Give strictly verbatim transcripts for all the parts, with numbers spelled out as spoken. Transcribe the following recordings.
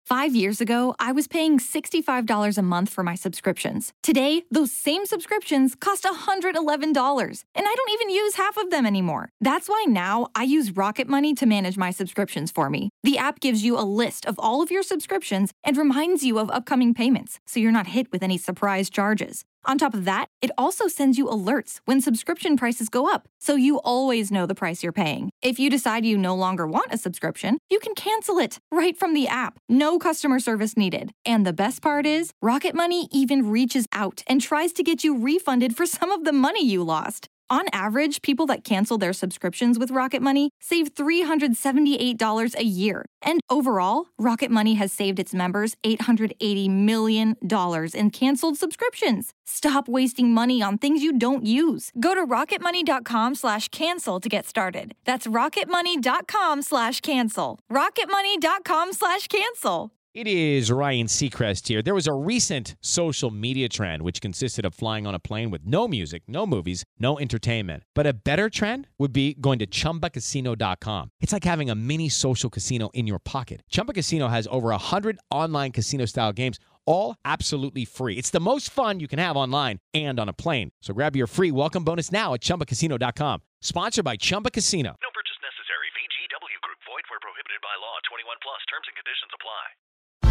Five years ago, I was paying sixty-five dollars a month for my subscriptions. Today, those same subscriptions cost one hundred eleven dollars, and I don't even use half of them anymore. That's why now I use Rocket Money to manage my subscriptions for me. The app gives you a list of all of your subscriptions and reminds you of upcoming payments, so you're not hit with any surprise charges. On top of that, it also sends you alerts when subscription prices go up, so you always know the price you're paying. If you decide you no longer want a subscription, you can cancel it right from the app. No customer service needed. And the best part is, Rocket Money even reaches out and tries to get you refunded for some of the money you lost. On average, people that cancel their subscriptions with Rocket Money save three hundred seventy-eight dollars a year. And overall, Rocket Money has saved its members eight hundred eighty million dollars in canceled subscriptions. Stop wasting money on things you don't use. Go to rocketmoney.com slash cancel to get started. That's rocketmoney.com slash cancel. rocketmoney.com slash cancel. It is Ryan Seacrest here. There was a recent social media trend which consisted of flying on a plane with no music, no movies, no entertainment. But a better trend would be going to chumba casino dot com. It's like having a mini social casino in your pocket. Chumba Casino has over one hundred online casino-style games, all absolutely free. It's the most fun you can have online and on a plane. So grab your free welcome bonus now at chumba casino dot com. Sponsored by Chumba Casino. No purchase necessary. V G W Group. Void where prohibited by law. twenty-one plus. Terms and conditions apply.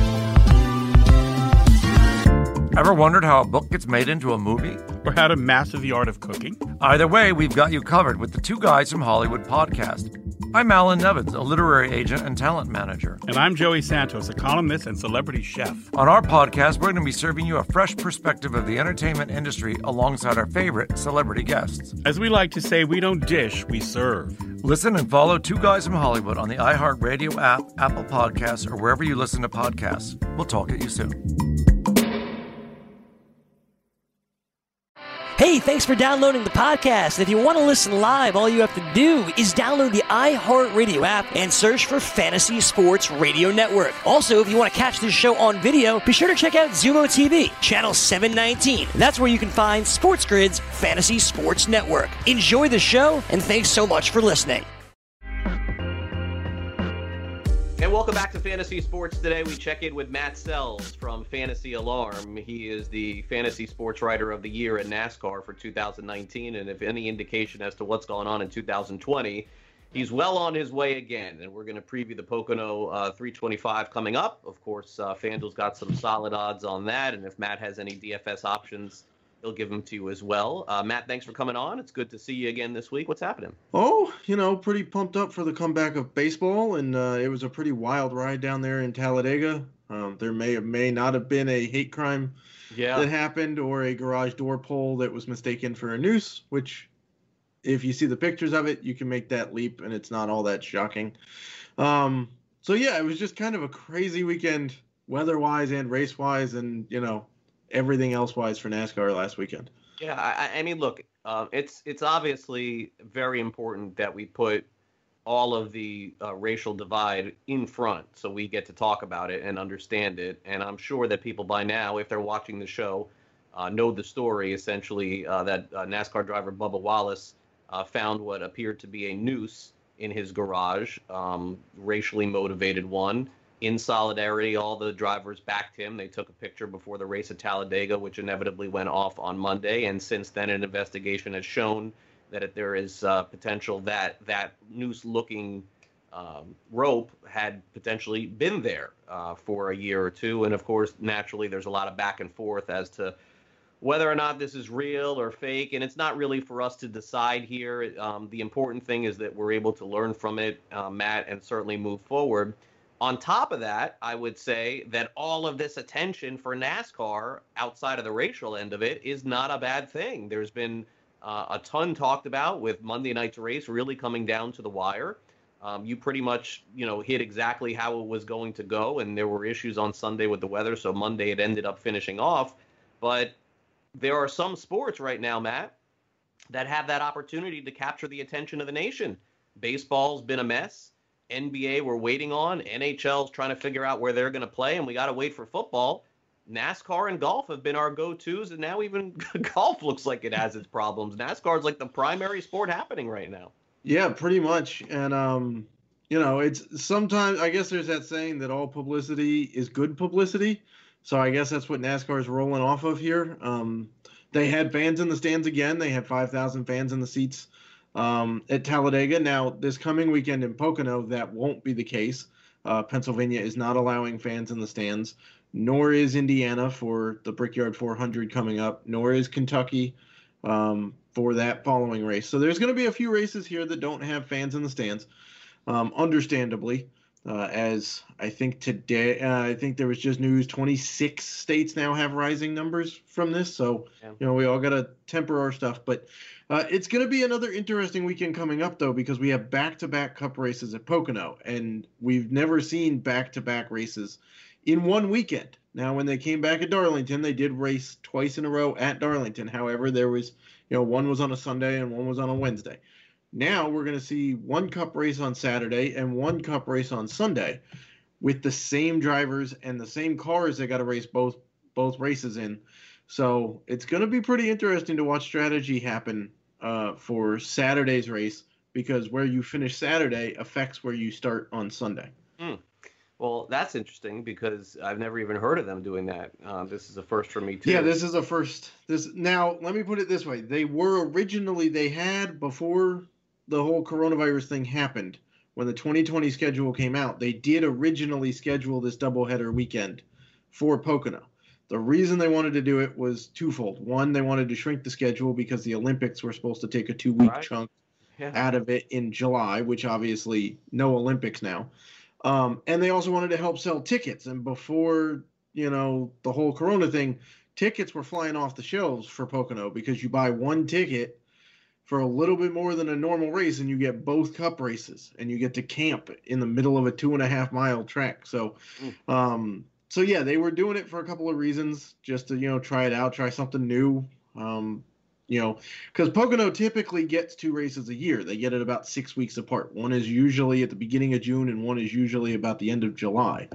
Ever wondered how a book gets made into a movie? Or how to master the art of cooking? Either way, we've got you covered with the Two Guys from Hollywood podcast. I'm Alan Nevins, a literary agent and talent manager. And I'm Joey Santos, a columnist and celebrity chef. On our podcast, we're going to be serving you a fresh perspective of the entertainment industry alongside our favorite celebrity guests. As we like to say, we don't dish, we serve. Listen and follow Two Guys from Hollywood on the iHeartRadio app, Apple Podcasts, or wherever you listen to podcasts. We'll talk at you soon. Hey, thanks for downloading the podcast. If you want to listen live, all you have to do is download the iHeartRadio app and search for Fantasy Sports Radio Network. Also, if you want to catch this show on video, be sure to check out Zumo T V, channel seven nineteen. That's where you can find Sports Grid's Fantasy Sports Network. Enjoy the show, and thanks so much for listening. And welcome back to Fantasy Sports. Today we check in with Matt Sells from Fantasy Alarm. He is the Fantasy Sports Writer of the Year at NASCAR for two thousand nineteen, and if any indication as to what's going on in two thousand twenty, he's well on his way again. And we're going to preview the Pocono uh, three twenty-five coming up. Of course, uh, FanDuel's got some solid odds on that, and if Matt has any D F S options, he'll give them to you as well. Uh, Matt, thanks for coming on. It's good to see you again this week. What's happening? Oh, you know, pretty pumped up for the comeback of baseball, and uh, it was a pretty wild ride down there in Talladega. Um, there may or may not have been a hate crime yeah. that happened, or a garage door pole that was mistaken for a noose, which, if you see the pictures of it, you can make that leap, and it's not all that shocking. Um, so, yeah, it was just kind of a crazy weekend, weather-wise and race-wise, and, you know, everything else wise for NASCAR last weekend. Yeah, I, I mean, look, uh, it's it's obviously very important that we put all of the uh, racial divide in front so we get to talk about it and understand it. And I'm sure that people by now, if they're watching the show, uh, know the story, essentially, uh, that uh, NASCAR driver Bubba Wallace uh, found what appeared to be a noose in his garage, um, racially motivated one. In solidarity, all the drivers backed him. They took a picture before the race at Talladega, which inevitably went off on Monday. And since then, an investigation has shown that if there is uh, potential that that noose-looking um, rope had potentially been there uh, for a year or two. And, of course, naturally, there's a lot of back and forth as to whether or not this is real or fake. And it's not really for us to decide here. Um, the important thing is that we're able to learn from it, uh, Matt, and certainly move forward. On top of that, I would say that all of this attention for NASCAR outside of the racial end of it is not a bad thing. There's been uh, a ton talked about with Monday night's race really coming down to the wire. Um, you pretty much, you know, hit exactly how it was going to go, and there were issues on Sunday with the weather, so Monday it ended up finishing off. But there are some sports right now, Matt, that have that opportunity to capture the attention of the nation. Baseball's been a mess. N B A we're waiting on. N H L's trying to figure out where they're going to play, and we got to wait for football. NASCAR and golf have been our go-tos, and now even golf looks like it has its problems. NASCAR's like the primary sport happening right now. Yeah, pretty much. And, um, you know, it's sometimes, I guess there's that saying that all publicity is good publicity. So I guess that's what NASCAR is rolling off of here. Um, they had fans in the stands again. They had five thousand fans in the seats um, at Talladega. Now, this coming weekend in Pocono, that won't be the case. Uh, Pennsylvania is not allowing fans in the stands, nor is Indiana for the Brickyard four hundred coming up, nor is Kentucky um, for that following race. So there's going to be a few races here that don't have fans in the stands, um, understandably. Uh, as I think today, uh, I think there was just news, twenty-six states now have rising numbers from this. So, yeah. you know, we all got to temper our stuff. But uh, it's going to be another interesting weekend coming up, though, because we have back-to-back Cup races at Pocono. And we've never seen back-to-back races in one weekend. Now, when they came back at Darlington, they did race twice in a row at Darlington. However, there was, you know, one was on a Sunday and one was on a Wednesday. Now we're going to see one Cup race on Saturday and one Cup race on Sunday with the same drivers and the same cars that got to race both both races in. So it's going to be pretty interesting to watch strategy happen uh, for Saturday's race, because where you finish Saturday affects where you start on Sunday. Mm. Well, that's interesting because I've never even heard of them doing that. Uh, this is a first for me, too. Yeah, this is a first. This Now, let me put it this way. They were originally, they had before the whole coronavirus thing happened, when the twenty twenty schedule came out, they did originally schedule this doubleheader weekend for Pocono. The reason they wanted to do it was twofold. One, they wanted to shrink the schedule because the Olympics were supposed to take a two-week right. chunk yeah. out of it in July, which obviously no Olympics now. Um, and they also wanted to help sell tickets. And before, you know, the whole Corona thing, tickets were flying off the shelves for Pocono because you buy one ticket for a little bit more than a normal race, and you get both Cup races, and you get to camp in the middle of a two and a half mile track. So, um, so yeah, they were doing it for a couple of reasons, just to, you know, try it out, try something new. Um, you know, because Pocono typically gets two races a year. They get it about six weeks apart. One is usually at the beginning of June, and one is usually about the end of July.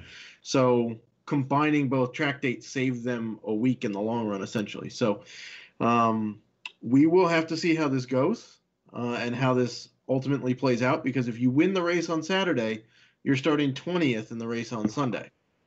So combining both track dates saved them a week in the long run, essentially. So, um, we will have to see how this goes uh, and how this ultimately plays out, because if you win the race on Saturday, you're starting twentieth in the race on Sunday.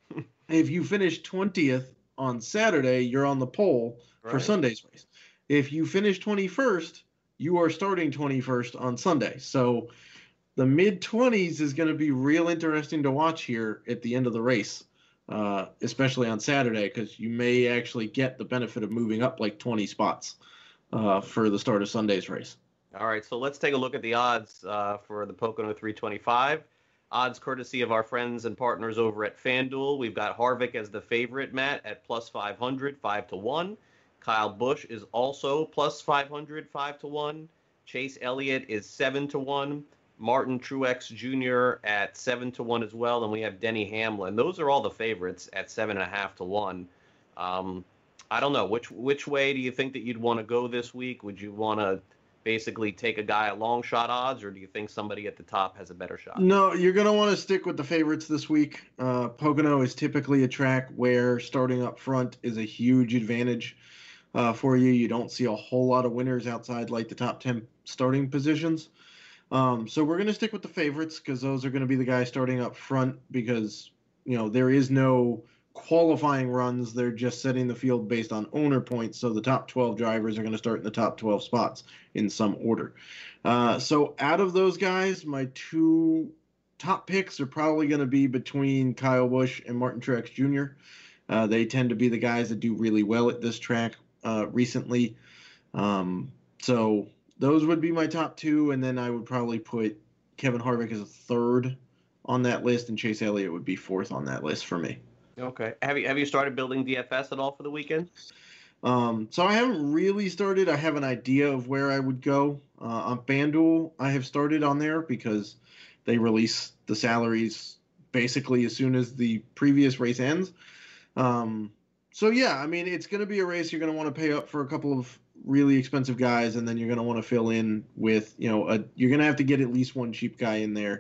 If you finish twentieth on Saturday, you're on the pole right. for Sunday's race. If you finish twenty-first, you are starting twenty-first on Sunday. So the mid-twenties is going to be real interesting to watch here at the end of the race, uh, especially on Saturday, because you may actually get the benefit of moving up like twenty spots. Uh, for the start of Sunday's race. All right, so let's take a look at the odds uh, for the Pocono three twenty-five. Odds courtesy of our friends and partners over at FanDuel. We've got Harvick as the favorite, Matt, at plus five hundred, five to one. Kyle Busch is also plus five hundred, five to one. Chase Elliott is seven to one. Martin Truex Junior at seven to one as well. And we have Denny Hamlin. Those are all the favorites at seven point five to one. Um, I don't know. Which which way do you think that you'd want to go this week? Would you want to basically take a guy at long shot odds, or do you think somebody at the top has a better shot? No, you're going to want to stick with the favorites this week. Uh, Pocono is typically a track where starting up front is a huge advantage uh, for you. You don't see a whole lot of winners outside like the top ten starting positions. Um, so we're going to stick with the favorites because those are going to be the guys starting up front, because, you know, there is no qualifying runs. They're just setting the field based on owner points. So the top twelve drivers are going to start in the top twelve spots in some order. Uh, so out of those guys, my two top picks are probably going to be between Kyle Busch and Martin Truex Junior Uh, they tend to be the guys that do really well at this track uh, recently. Um, so those would be my top two. And then I would probably put Kevin Harvick as a third on that list, and Chase Elliott would be fourth on that list for me. Okay. Have you have you started building D F S at all for the weekend? Um, so I haven't really started. I have an idea of where I would go. Uh, on FanDuel, I have started on there because they release the salaries basically as soon as the previous race ends. Um, so, yeah, I mean, it's going to be a race. You're going to want to pay up for a couple of really expensive guys, and then you're going to want to fill in with, you know, a, you're going to have to get at least one cheap guy in there,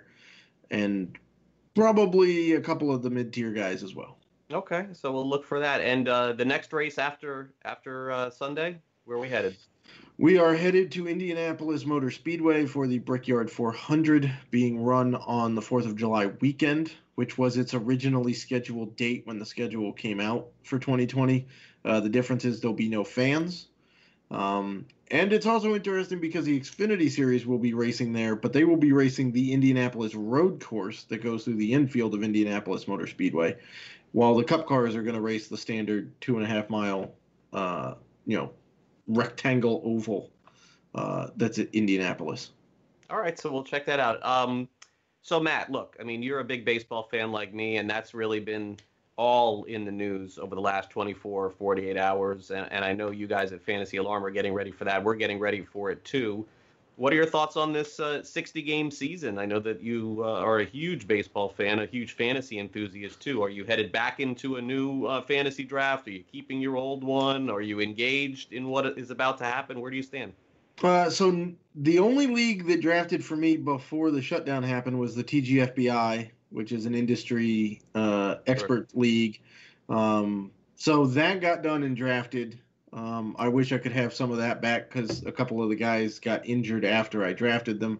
and probably a couple of the mid-tier guys as well. Okay, so we'll look for that. And uh, the next race after after uh, Sunday, where are we headed? We are headed to Indianapolis Motor Speedway for the Brickyard four hundred being run on the fourth of July weekend, which was its originally scheduled date when the schedule came out for twenty twenty. Uh, the difference is there'll be no fans. Um, and it's also interesting because the Xfinity Series will be racing there, but they will be racing the Indianapolis road course that goes through the infield of Indianapolis Motor Speedway, while the Cup cars are going to race the standard two and a half mile, uh, you know, rectangle oval uh, that's at Indianapolis. All right, so we'll check that out. Um, so, Matt, look, I mean, you're a big baseball fan like me, and that's really been all in the news over the last twenty-four, forty-eight hours, and, and I know you guys at Fantasy Alarm are getting ready for that. We're getting ready for it, too. What are your thoughts on this sixty-game uh, season? I know that you uh, are a huge baseball fan, a huge fantasy enthusiast, too. Are you headed back into a new uh, fantasy draft? Are you keeping your old one? Are you engaged in what is about to happen? Where do you stand? Uh, so the only league that drafted for me before the shutdown happened was the T G F B I, which is an industry uh, expert sure. league. Um, so that got done and drafted. Um, I wish I could have some of that back because a couple of the guys got injured after I drafted them.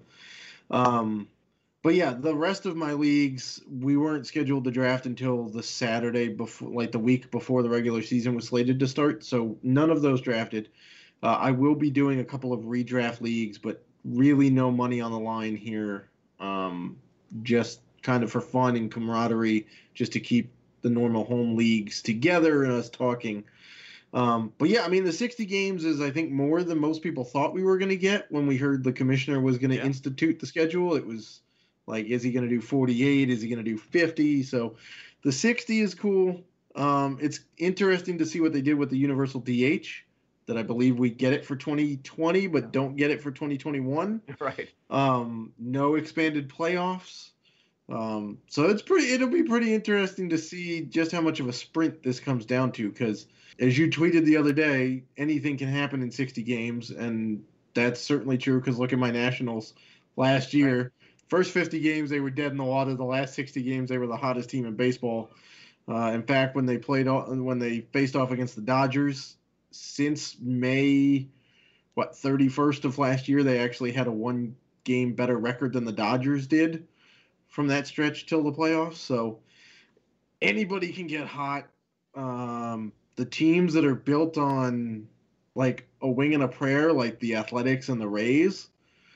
Um, but yeah, the rest of my leagues, we weren't scheduled to draft until the Saturday before, like the week before the regular season was slated to start. So none of those drafted. Uh, I will be doing a couple of redraft leagues, but really no money on the line here. Um, just kind of for fun and camaraderie, just to keep the normal home leagues together and us talking. Um, but yeah, I mean, the sixty games is, I think, more than most people thought we were going to get when we heard the commissioner was going to yeah. institute the schedule. It was like, is he going to do forty-eight? Is he going to do fifty? So the sixty is cool. Um, it's interesting to see what they did with the universal D H, that I believe we get it for twenty twenty, but don't get it for twenty twenty-one. Right. Um, no expanded playoffs. Um, so it's pretty, it'll be pretty interesting to see just how much of a sprint this comes down to, because as you tweeted the other day, anything can happen in sixty games, and that's certainly true because look at my Nationals last year. Right. First fifty games, they were dead in the water. The last sixty games, they were the hottest team in baseball. Uh, in fact, when they played, when they faced off against the Dodgers, since May, what, thirty-first of last year, they actually had a one-game better record than the Dodgers did from that stretch till the playoffs. So anybody can get hot. Um, the teams that are built on like a wing and a prayer, like the Athletics and the Rays,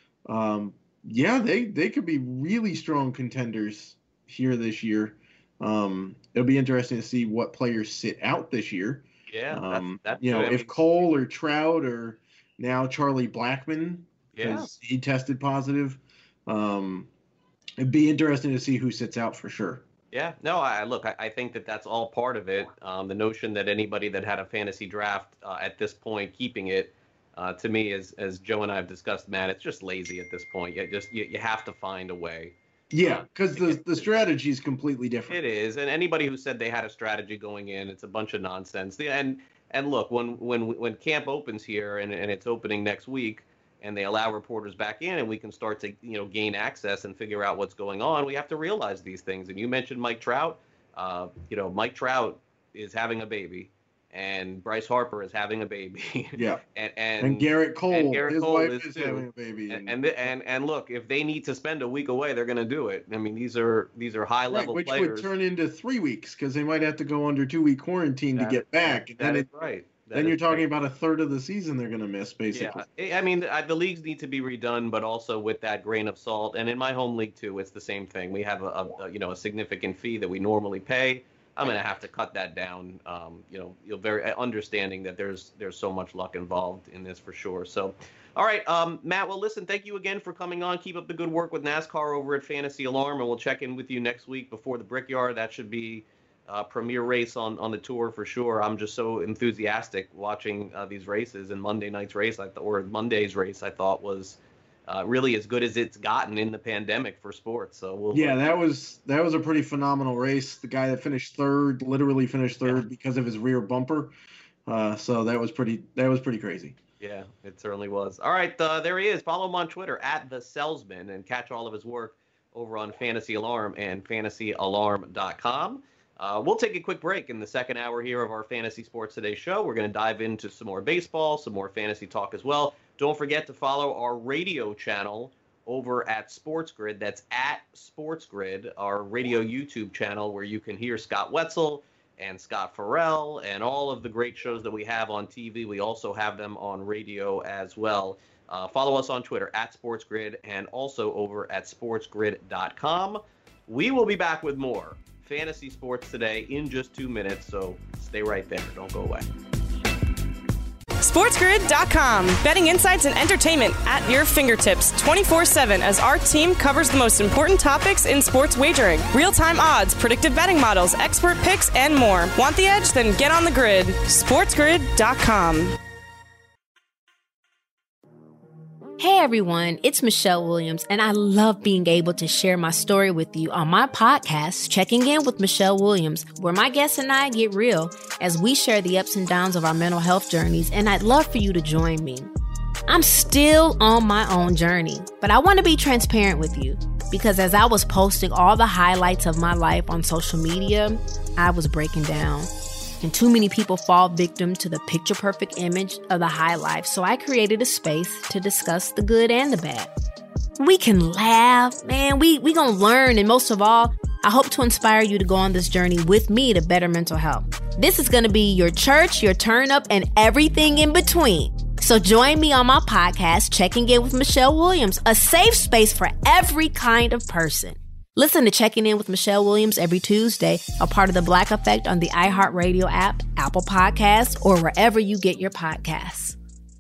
um, yeah, they, they could be really strong contenders here this year. Um, it'll be interesting to see what players sit out this year. Yeah, um, that's, that's you know, good. if Cole or Trout or now Charlie Blackmon, because yeah. he tested positive, um, it'd be interesting to see who sits out for sure. Yeah, no, I look, I, I think that that's all part of it. Um, the notion that anybody that had a fantasy draft uh, at this point keeping it, uh, to me, as as Joe and I have discussed, Matt, it's just lazy at this point. You just you, you have to find a way. Yeah, because the the strategy is completely different. It is, and anybody who said they had a strategy going in, it's a bunch of nonsense. The, and and look, when when when camp opens here, and, and it's opening next week, and they allow reporters back in, and we can start to you know gain access and figure out what's going on, we have to realize these things. And you mentioned Mike Trout. Uh, you know, Mike Trout is having a baby, and Bryce Harper is having a baby. Yeah. and, and and Garrett Cole, and Garrett his Cole wife is, is too. having a baby. And and, and and look, if they need to spend a week away, they're going to do it. I mean, these are these are high level right, which players. would turn into three weeks because they might have to go under two week quarantine that, to get back. That, and that then is it, right. That then you're talking right. about a third of the season they're going to miss, basically. Yeah, I mean, the, the leagues need to be redone, but also with that grain of salt. And in my home league too, it's the same thing. We have a, a, a you know a significant fee that we normally pay. I'm going to have to cut that down. Um, you know, you're very understanding that there's there's so much luck involved in this for sure. So, all right, um, Matt. Well, listen, thank you again for coming on. Keep up the good work with NASCAR over at Fantasy Alarm, and we'll check in with you next week before the Brickyard. That should be a premier race on, on the tour for sure. I'm just so enthusiastic watching uh, these races, and Monday night's race, I th- or Monday's race, I thought was uh, really as good as it's gotten in the pandemic for sports. So we'll yeah, that was that was a pretty phenomenal race. The guy that finished third literally finished third yeah. because of his rear bumper. Uh, so that was pretty that was pretty crazy. Yeah, it certainly was. All right, uh, there he is. Follow him on Twitter at the Salesman and catch all of his work over on Fantasy Alarm and fantasy alarm dot com. Uh, we'll take a quick break in the second hour here of our Fantasy Sports Today show. We're going to dive into some more baseball, some more fantasy talk as well. Don't forget to follow our radio channel over at Sports Grid. That's at Sports Grid, our radio YouTube channel where you can hear Scott Wetzel and Scott Farrell and all of the great shows that we have on T V. We also have them on radio as well. Uh, follow us on Twitter at Sports Grid and also over at sports grid dot com. We will be back with more Fantasy Sports Today in just two minutes, so stay right there. Don't go away. sports grid dot com. Betting insights and entertainment at your fingertips twenty-four seven as our team covers the most important topics in sports wagering. Real-time odds, predictive betting models, expert picks, and more. Want the edge? Then get on the grid. sports grid dot com. Hey everyone, it's Michelle Williams, and I love being able to share my story with you on my podcast, Checking In with Michelle Williams, where my guests and I get real as we share the ups and downs of our mental health journeys, and I'd love for you to join me. I'm still on my own journey, but I want to be transparent with you because as I was posting all the highlights of my life on social media, I was breaking down. And too many people fall victim to the picture-perfect image of the high life, so I created a space to discuss the good and the bad. We can laugh, man, we we gonna learn, and most of all, I hope to inspire you to go on this journey with me to better mental health. This is gonna be your church, your turn-up, and everything in between. So join me on my podcast, Checking In with Michelle Williams, a safe space for every kind of person. Listen to Checking In with Michelle Williams every Tuesday, a part of the Black Effect on the iHeartRadio app, Apple Podcasts, or wherever you get your podcasts.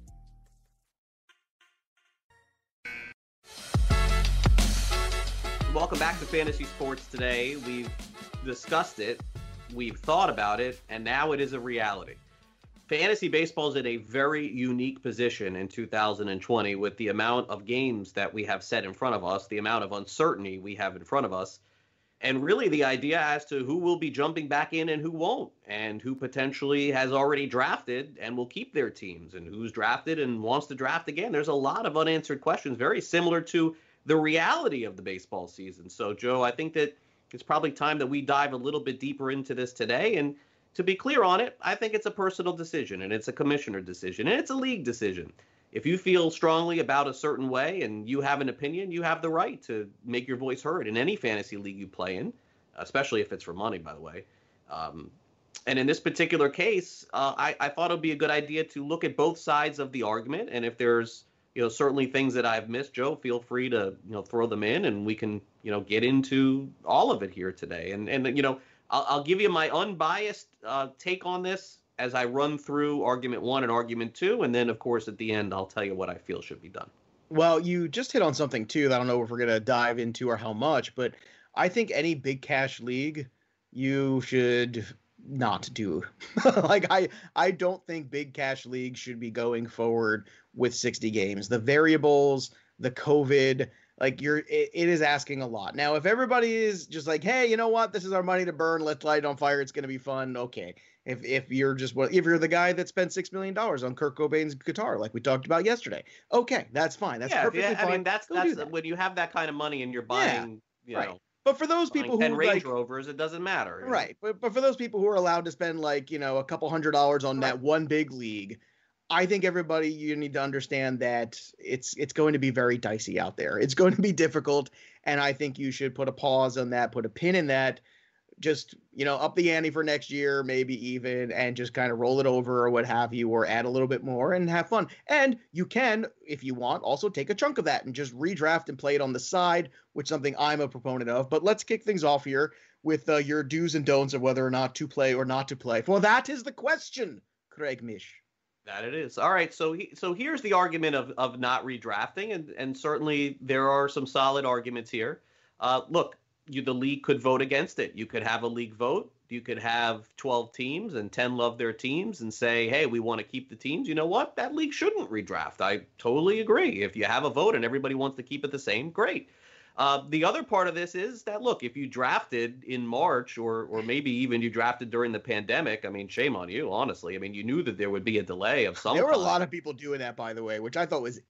Welcome back to Fantasy Sports Today. We've discussed it, we've thought about it, and now it is a reality. Fantasy baseball is in a very unique position in two thousand twenty with the amount of games that we have set in front of us, the amount of uncertainty we have in front of us, and really the idea as to who will be jumping back in and who won't, and who potentially has already drafted and will keep their teams, and who's drafted and wants to draft again. There's a lot of unanswered questions, very similar to the reality of the baseball season. So, Joe, I think that it's probably time that we dive a little bit deeper into this today. And to be clear on it, I think it's a personal decision, and it's a commissioner decision, and it's a league decision. If you feel strongly about a certain way and you have an opinion, you have the right to make your voice heard in any fantasy league you play in, especially if it's for money, by the way. Um, and in this particular case, uh, I, I thought it would be a good idea to look at both sides of the argument. And if there's, you know, certainly things that I've missed, Joe, feel free to, you know, throw them in, and we can, you know, get into all of it here today. And, and you know, I'll, I'll give you my unbiased uh, take on this as I run through argument one and argument two. And then, of course, at the end, I'll tell you what I feel should be done. Well, you just hit on something, too, that I don't know if we're going to dive into or how much, but I think any big cash league, you should not do. Like, I, I don't think big cash leagues should be going forward with sixty games. The variables, the COVID, like you're, it, it is asking a lot. Now, if everybody is just like, hey, you know what, this is our money to burn, let's light it on fire, it's going to be fun. Okay. If if you're just, if you're the guy that spent six million dollars on Kurt Cobain's guitar, like we talked about yesterday, okay, that's fine. That's yeah, perfectly yeah, fine. I mean, that's, Go that's do that. when you have that kind of money and you're buying, yeah, you right. know, but for those people who ten Range like, Rovers, it doesn't matter. Right. But, but for those people who are allowed to spend like, you know, a couple hundred dollars on right. that one big league, I think everybody, you need to understand that it's it's going to be very dicey out there. It's going to be difficult. And I think you should put a pause on that, put a pin in that, just, you know, up the ante for next year, maybe even, and just kind of roll it over or what have you, or add a little bit more and have fun. And you can, if you want, also take a chunk of that and just redraft and play it on the side, which is something I'm a proponent of. But let's kick things off here with uh, your do's and don'ts of whether or not to play or not to play. Well, that is the question, Craig Mish. That it is. All right. So he, so here's the argument of, of not redrafting. And, and certainly there are some solid arguments here. Uh, look, you, the league could vote against it. You could have a league vote. You could have twelve teams and ten love their teams and say, hey, we want to keep the teams. You know what? That league shouldn't redraft. I totally agree. If you have a vote and everybody wants to keep it the same, great. Uh, the other part of this is that, look, if you drafted in March or or maybe even you drafted during the pandemic, I mean, shame on you, honestly. I mean, you knew that there would be a delay of some There were kind. a lot of people doing that, by the way, which I thought was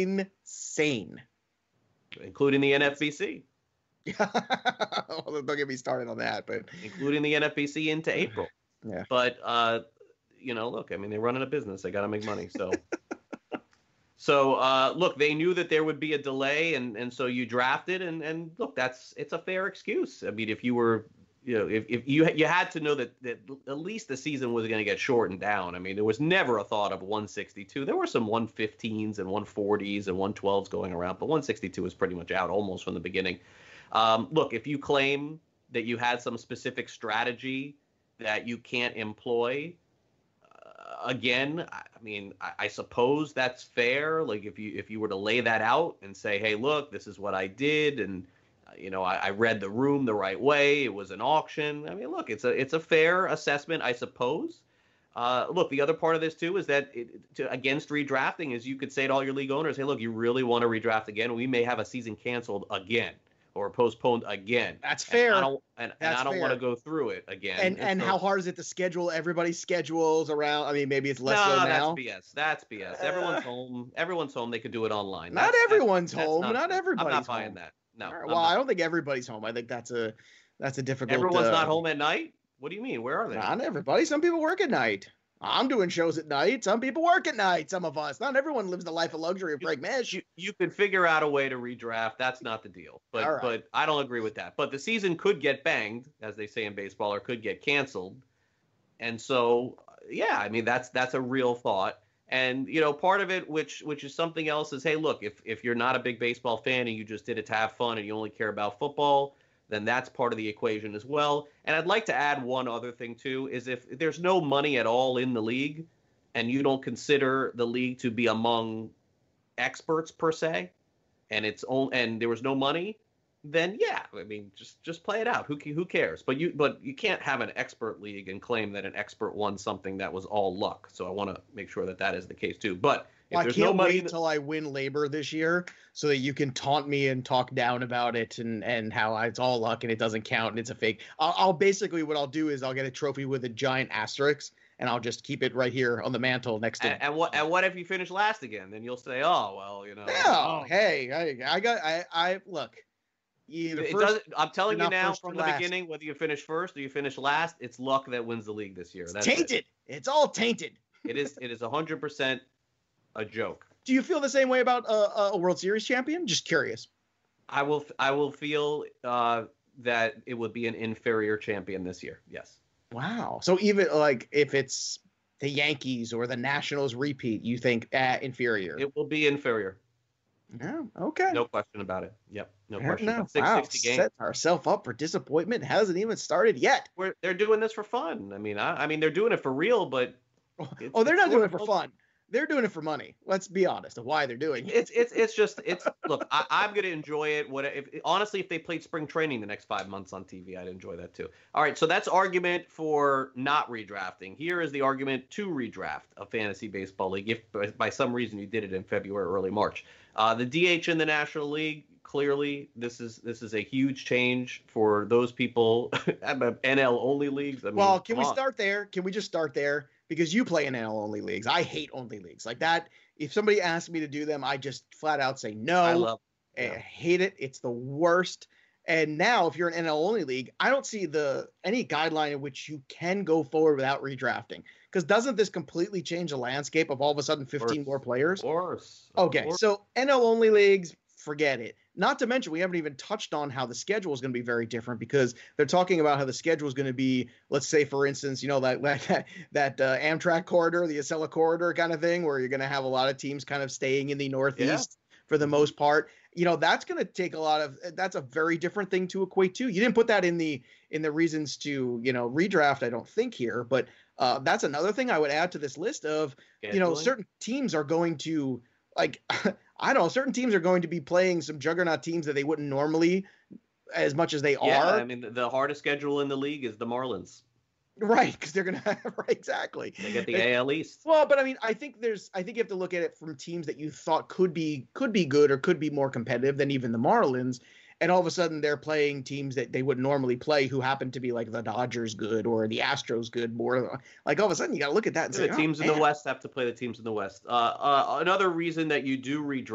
insane. Including the N F B C. Well, don't get me started on that, but including the N F B C into April. Yeah. But, uh, you know, look, I mean, they're running a business. They got to make money. So So uh, look, they knew that there would be a delay, and, and so you drafted, and, and look, that's it's a fair excuse. I mean, if you were, you know, if, if you you had to know that, that at least the season was going to get shortened down. I mean, there was never a thought of one sixty-two. There were some one fifteens and one forties and one twelves going around, but one sixty-two was pretty much out almost from the beginning. Um, look, if you claim that you had some specific strategy that you can't employ, again, I mean, I, I suppose that's fair. Like if you if you were to lay that out and say, hey, look, this is what I did, and uh, you know, I, I read the room the right way. It was an auction. I mean, look, it's a it's a fair assessment, I suppose. Uh, look, the other part of this too is that it, to, against redrafting is you could say to all your league owners, hey, look, you really want to redraft again? We may have a season canceled again or postponed again. That's fair. And I don't, and, and That's I don't fair. want to go through it again. And and, and so, how hard is it to schedule everybody's schedules around? I mean, maybe it's less no, so now. that's B S. That's B S. Everyone's home. Everyone's home. They could do it online. Not That's, everyone's that's, home. That's not, not everybody's I'm not buying home. that. No. All right, I'm well, not. I don't think everybody's home. I think that's a that's a difficult. Everyone's uh, not home at night. What do you mean? Where are they? Not everybody. Some people work at night. I'm doing shows at night. Some people work at night. Some of us. Not everyone lives the life of luxury of Greg Mesh. You, you could figure out a way to redraft. That's not the deal. But All right. but I don't agree with that. But the season could get banged, as they say in baseball, or could get canceled. And so, yeah, I mean, that's that's a real thought. And, you know, part of it, which which is something else, is, hey, look, if if you're not a big baseball fan and you just did it to have fun and you only care about football, then that's part of the equation as well. And I'd like to add one other thing, too, is if there's no money at all in the league and you don't consider the league to be among experts per se, and it's only, and there was no money, then yeah, I mean, just just play it out. Who who cares? But you but you can't have an expert league and claim that an expert won something that was all luck. So I want to make sure that that is the case too. But if Well, I there's can't no money, wait until I win Labor this year so that you can taunt me and talk down about it and, and how it's all luck and it doesn't count and it's a fake. I'll, I'll basically what I'll do is I'll get a trophy with a giant asterisk and I'll just keep it right here on the mantle next to. and, and what and what if you finish last again? Then you'll say, oh well, you know. Oh, hey, I, I got I I look. You It first, doesn't, I'm telling you're you not now first or from the last. beginning, whether you finish first or you finish last, it's luck that wins the league this year. It's That's tainted. It. It's all tainted. It is. It is one hundred percent a joke. Do you feel the same way about a, a World Series champion? Just curious. I will. I will feel uh, that it would be an inferior champion this year. Yes. Wow. So even like if it's the Yankees or the Nationals repeat, you think uh, inferior? It will be inferior. Yeah. Okay. No question about it. Yep. No Fair question. enough. six Wow. sixty games. Set ourselves up for disappointment. Hasn't even started yet. We're, they're doing this for fun. I mean, I, I mean, they're doing it for real, but it's- Oh, they're not it's doing it for sort of- fun. They're doing it for money. Let's be honest of why they're doing it. It's it's it's just it's look. I, I'm gonna enjoy it. What if honestly, if they played spring training the next five months on T V, I'd enjoy that too. All right, so that's argument for not redrafting. Here is the argument to redraft a fantasy baseball league if by, by some reason you did it in February or early March. Uh, the D H in the National League, clearly this is this is a huge change for those people. N L only leagues. I mean, Well, can come we on. start there? Can we just start there? Because you play in N L only leagues. I hate only leagues like that. If somebody asks me to do them, I just flat out say no. I love. I yeah. hate it. It's the worst. And now, if you're an N L only league, I don't see the any guideline in which you can go forward without redrafting. Because doesn't this completely change the landscape of all of a sudden fifteen Worse. more players? Of course. Of Okay, course. so N L only leagues, forget it. Not to mention, we haven't even touched on how the schedule is going to be very different because they're talking about how the schedule is going to be, let's say, for instance, you know, that that, that uh, Amtrak corridor, the Acela corridor kind of thing, where you're going to have a lot of teams kind of staying in the Northeast for the most part. You know, that's going to take a lot of, that's a very different thing to equate to. You didn't put that in the, in the reasons to, you know, redraft, I don't think here, but uh, that's another thing I would add to this list of, you know, Scheduling. certain teams are going to, like, I don't know, certain teams are going to be playing some juggernaut teams that they wouldn't normally as much as they Yeah, are. I mean, the- the hardest schedule in the league is the Marlins. Right, because they're going to, right, exactly. They get the And- A L East. Well, but I mean, I think there's, I think you have to look at it from teams that you thought could be, could be good or could be more competitive than even the Marlins. And all of a sudden they're playing teams that they would normally play who happen to be like the Dodgers good or the Astros good more. Like all of a sudden you got to look at that and The say, teams oh, in the man. West have to play the teams in the West. Uh, uh, another reason that you do redraft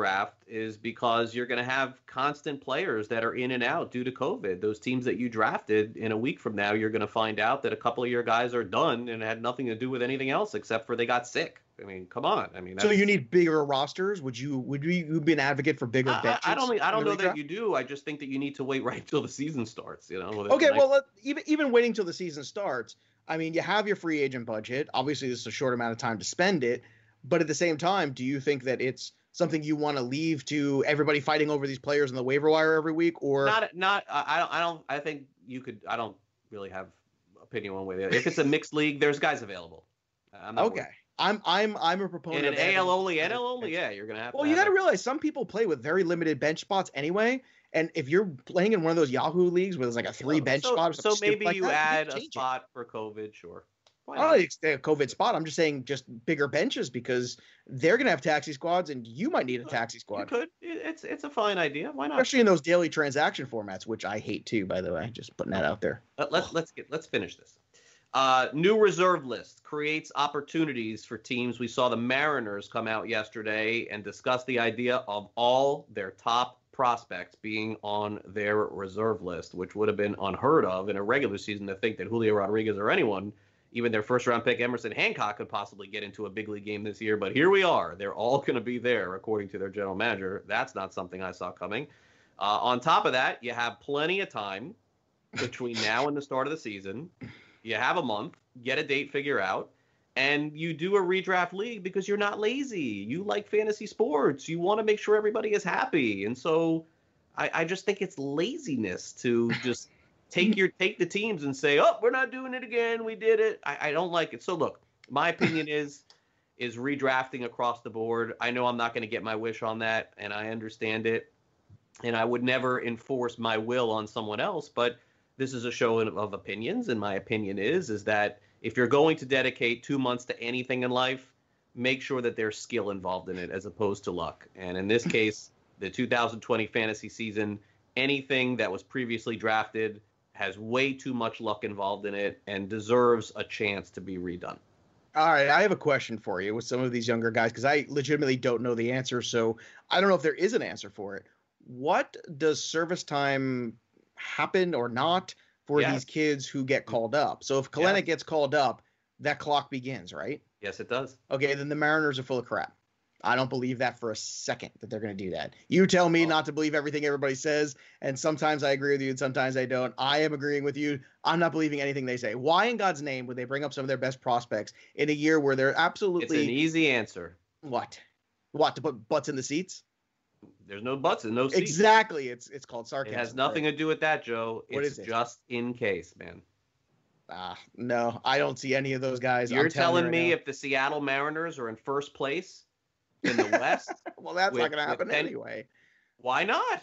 is because you're going to have constant players that are in and out due to COVID. Those teams that you drafted, in a week from now, you're going to find out that a couple of your guys are done and it had nothing to do with anything else except for they got sick. I mean, come on. I mean, so you need bigger rosters. Would you would you, you be an advocate for bigger benches? I, I don't. I don't know that you do. I just think that you need to wait right until the season starts. You know. Okay. Well, let, even even waiting till the season starts. I mean, you have your free agent budget. Obviously, this is a short amount of time to spend it. But at the same time, do you think that it's something you want to leave to everybody fighting over these players on the waiver wire every week, or not? Not. I don't. I don't. I think you could. I don't really have opinion one way or the other. If it's a mixed league, there's guys available. I'm not okay. worried. I'm I'm I'm a proponent in an of A L only, N L only. Yeah, you're gonna have. Well, to you got to have realize some people play with very limited bench spots anyway. And if you're playing in one of those Yahoo leagues where there's like a three bench so, spot, or so maybe like you that, add you a spot for COVID. Sure. I don't think it's a COVID spot. I'm just saying just bigger benches because they're going to have taxi squads and you might need a taxi squad. You could. It's it's a fine idea. Why not? Especially in those daily transaction formats, which I hate too, by the way. Just putting that out there. Let, let's let's get let's finish this. Uh, new reserve list creates opportunities for teams. We saw the Mariners come out yesterday and discuss the idea of all their top prospects being on their reserve list, which would have been unheard of in a regular season to think that Julio Rodriguez or anyone, even their first round pick Emerson Hancock, could possibly get into a big league game this year. But here we are. They're all going to be there, according to their general manager. That's not something I saw coming. Uh, on top of that, you have plenty of time between now and the start of the season. You have a month, get a date, figure out, and you do a redraft league because you're not lazy. You like fantasy sports. You want to make sure everybody is happy. And so I, I just think it's laziness to just take your take the teams and say, oh, we're not doing it again. We did it. I, I don't like it. So look, my opinion is is redrafting across the board. I know I'm not going to get my wish on that, and I understand it. And I would never enforce my will on someone else, but this is a show of opinions, and my opinion is is that if you're going to dedicate two months to anything in life, make sure that there's skill involved in it as opposed to luck. And in this case, the two thousand twenty fantasy season, anything that was previously drafted has way too much luck involved in it and deserves a chance to be redone. All right, I have a question for you with some of these younger guys because I legitimately don't know the answer, so I don't know if there is an answer for it. What does service time happen or not for yes. these kids who get called up? So if Kalenic yes. gets called up, that clock begins, right? Yes, it does. Okay, then the Mariners are full of crap. I don't believe that for a second that they're going to do that. You tell me oh. not to believe everything everybody says, and sometimes I agree with you and sometimes I don't. I am agreeing with you. I'm not believing anything they say. Why in God's name would they bring up some of their best prospects in a year where they're absolutely... It's an easy answer. What? What, to put butts in the seats? There's no butts and no seats. Exactly. It's it's called sarcasm. It has nothing right? to do with that, Joe. What it's is it? Just in case, man. Ah, no, I don't see any of those guys. You're I'm telling, telling me right if the Seattle Mariners are in first place in the West? Well, that's with, not going to happen ten, anyway. Why not?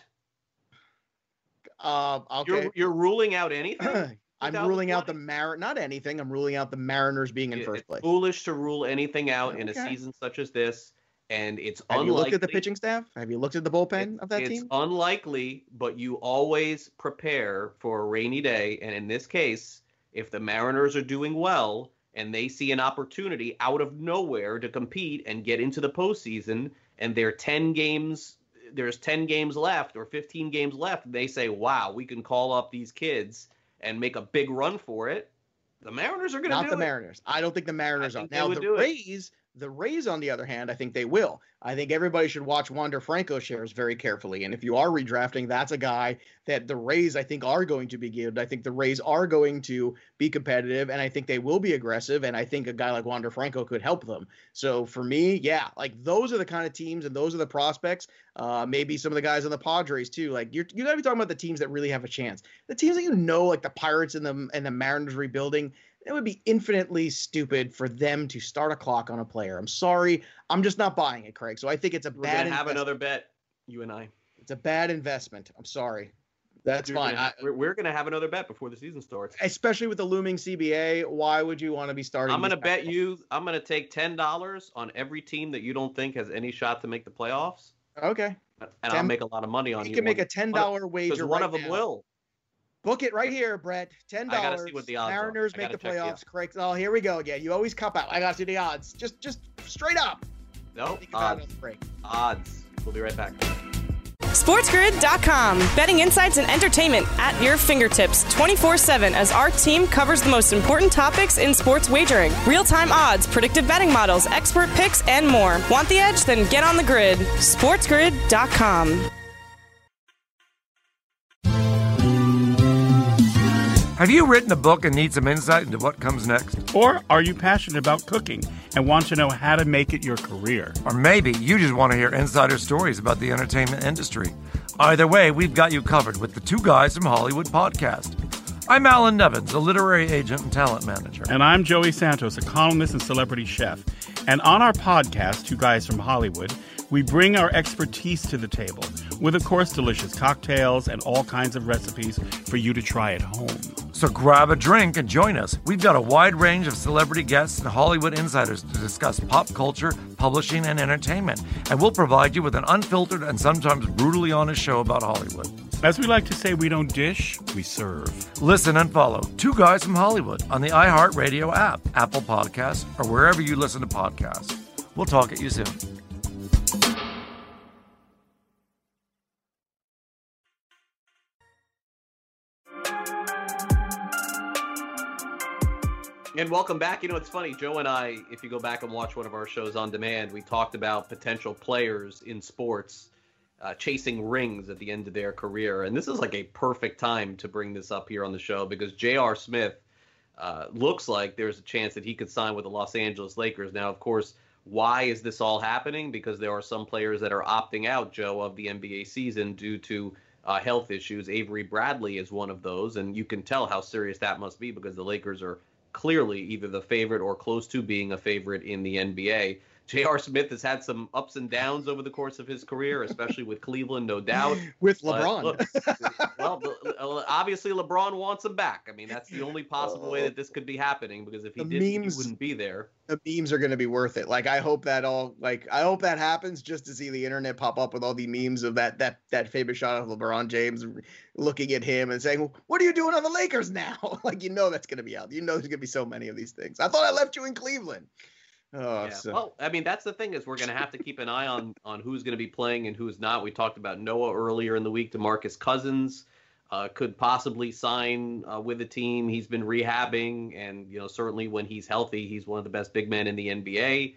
Um, okay. You're, you're ruling out anything? I'm ruling out the Mar not anything. I'm ruling out the Mariners being in it, first it's place. Foolish to rule anything out okay. in a season such as this. And it's Have unlikely. you looked at the pitching staff? Have you looked at the bullpen it, of that it's team? It's unlikely, but you always prepare for a rainy day. And in this case, if the Mariners are doing well and they see an opportunity out of nowhere to compete and get into the postseason, and they're ten games, there's ten games left or fifteen games left, and they say, wow, we can call up these kids and make a big run for it, the Mariners are going to do it. Not the Mariners. I don't think the Mariners are. Now, the Rays... It. The Rays, on the other hand, I think they will. I think everybody should watch Wander Franco shares very carefully. And if you are redrafting, that's a guy that the Rays, I think, are going to be good. I think the Rays are going to be competitive, and I think they will be aggressive. And I think a guy like Wander Franco could help them. So for me, yeah, like those are the kind of teams and those are the prospects. Uh, maybe some of the guys on the Padres too. Like you're you got to be talking about the teams that really have a chance. The teams that you know, like the Pirates and the and the Mariners rebuilding. It would be infinitely stupid for them to start a clock on a player. I'm sorry. I'm just not buying it, Craig. So I think it's a We're bad gonna have another bet, you and I. It's a bad investment. I'm sorry. That's we're fine. Gonna, I, we're, we're going to have another bet before the season starts. Especially with the looming C B A. Why would you want to be starting? I'm going to bet you I'm going to take ten dollars on every team that you don't think has any shot to make the playoffs. Okay. And ten, I'll make a lot of money on you. You can make a ten dollars wager because one right of them now. will. Book it right here, Brett. ten dollars. I gotta see what the odds Mariners are. make the playoffs. playoffs. Craig. Oh, here we go again. You always cup out. I got to see the odds. Just, just straight up. No Think about odds. it, Craig. Odds. We'll be right back. SportsGrid dot com. Betting insights and entertainment at your fingertips twenty-four seven as our team covers the most important topics in sports wagering. Real-time odds, predictive betting models, expert picks, and more. Want the edge? Then get on the grid. SportsGrid dot com. Have you written a book and need some insight into what comes next? Or are you passionate about cooking and want to know how to make it your career? Or maybe you just want to hear insider stories about the entertainment industry. Either way, we've got you covered with the Two Guys from Hollywood podcast. I'm Alan Nevins, a literary agent and talent manager. And I'm Joey Santos, a columnist and celebrity chef. And on our podcast, Two Guys from Hollywood, we bring our expertise to the table with, of course, delicious cocktails and all kinds of recipes for you to try at home. So grab a drink and join us. We've got a wide range of celebrity guests and Hollywood insiders to discuss pop culture, publishing, and entertainment. And we'll provide you with an unfiltered and sometimes brutally honest show about Hollywood. As we like to say, we don't dish, we serve. Listen and follow Two Guys from Hollywood on the iHeartRadio app, Apple Podcasts, or wherever you listen to podcasts. We'll talk at you soon. And welcome back. You know, it's funny, Joe and I, if you go back and watch one of our shows on demand, we talked about potential players in sports uh, chasing rings at the end of their career. And this is like a perfect time to bring this up here on the show because J R. Smith uh, looks like there's a chance that he could sign with the Los Angeles Lakers. Now, of course, why is this all happening? Because there are some players that are opting out, Joe, of the N B A season due to uh, health issues. Avery Bradley is one of those, and you can tell how serious that must be because the Lakers are clearly either the favorite or close to being a favorite in the N B A. J R. Smith has had some ups and downs over the course of his career, especially with Cleveland, no doubt. With LeBron. Look, well, obviously LeBron wants him back. I mean, that's the only possible way that this could be happening because if he The didn't, memes- he wouldn't be there. The memes are going to be worth it. Like, I hope that all, like, I hope that happens just to see the internet pop up with all the memes of that, that, that famous shot of LeBron James looking at him and saying, well, what are you doing on the Lakers now? Like, you know, that's going to be out. You know, there's going to be so many of these things. I thought I left you in Cleveland. Oh, Yeah. so. Well, I mean, that's the thing is we're going to have to keep an eye on on who's going to be playing and who's not. We talked about Noah earlier in the week. DeMarcus Cousins uh, could possibly sign uh, with the team. He's been rehabbing, and you know certainly when he's healthy, he's one of the best big men in the N B A.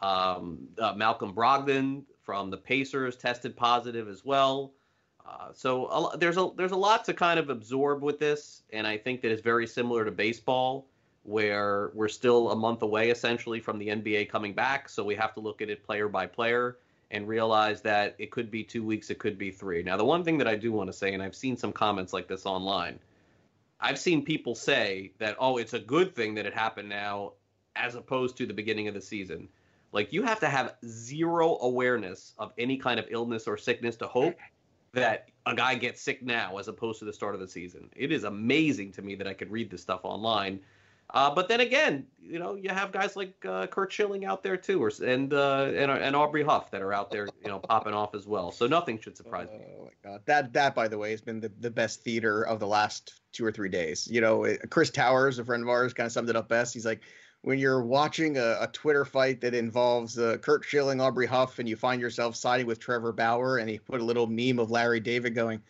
Um, uh, Malcolm Brogdon from the Pacers tested positive as well. Uh, so a, lo- there's a there's a lot to kind of absorb with this, and I think that it's very similar to baseball, where we're still a month away essentially from the N B A coming back. So we have to look at it player by player and realize that it could be two weeks, it could be three. Now, the one thing that I do want to say, and I've seen some comments like this online, I've seen people say that, oh, it's a good thing that it happened now as opposed to the beginning of the season. Like, you have to have zero awareness of any kind of illness or sickness to hope that a guy gets sick now as opposed to the start of the season. It is amazing to me that I could read this stuff online. Uh, but then again, you know, you have guys like uh, Kurt Schilling out there too, or and, uh, and and Aubrey Huff that are out there, you know, popping off as well. So nothing should surprise me. Oh my God, that that by the way has been the, the best theater of the last two or three days. You know, it- Chris Towers, a friend of ours, kind of summed it up best. He's like, when you're watching a, a Twitter fight that involves uh, Kurt Schilling, Aubrey Huff, and you find yourself siding with Trevor Bauer, and he put a little meme of Larry David going.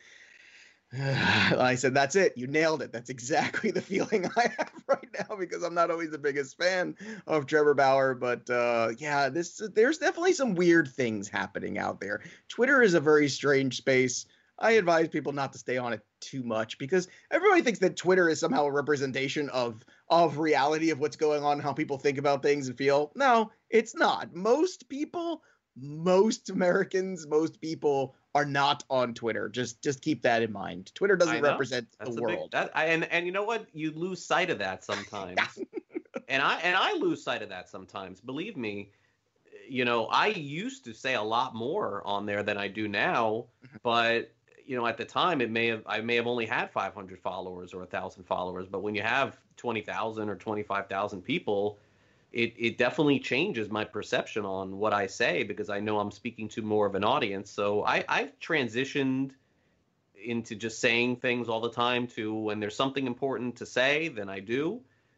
I said, that's it. You nailed it. That's exactly the feeling I have right now because I'm not always the biggest fan of Trevor Bauer. But uh, yeah, this there's definitely some weird things happening out there. Twitter is a very strange space. I advise people not to stay on it too much because everybody thinks that Twitter is somehow a representation of of reality of what's going on, how people think about things and feel. No, it's not. Most people, most Americans, most people are not on Twitter. Just just keep that in mind. Twitter I doesn't know. represent That's the a big- world. that, I, and and you know what? You lose sight of that sometimes. and I and I lose sight of that sometimes. Believe me, you know, I used to say a lot more on there than I do now, but you know, at the time it may have I may have only had five hundred followers or one thousand followers, but when you have twenty thousand or twenty-five thousand people, it it definitely changes my perception on what I say because I know I'm speaking to more of an audience. So I I've transitioned into just saying things all the time to when there's something important to say, then I do.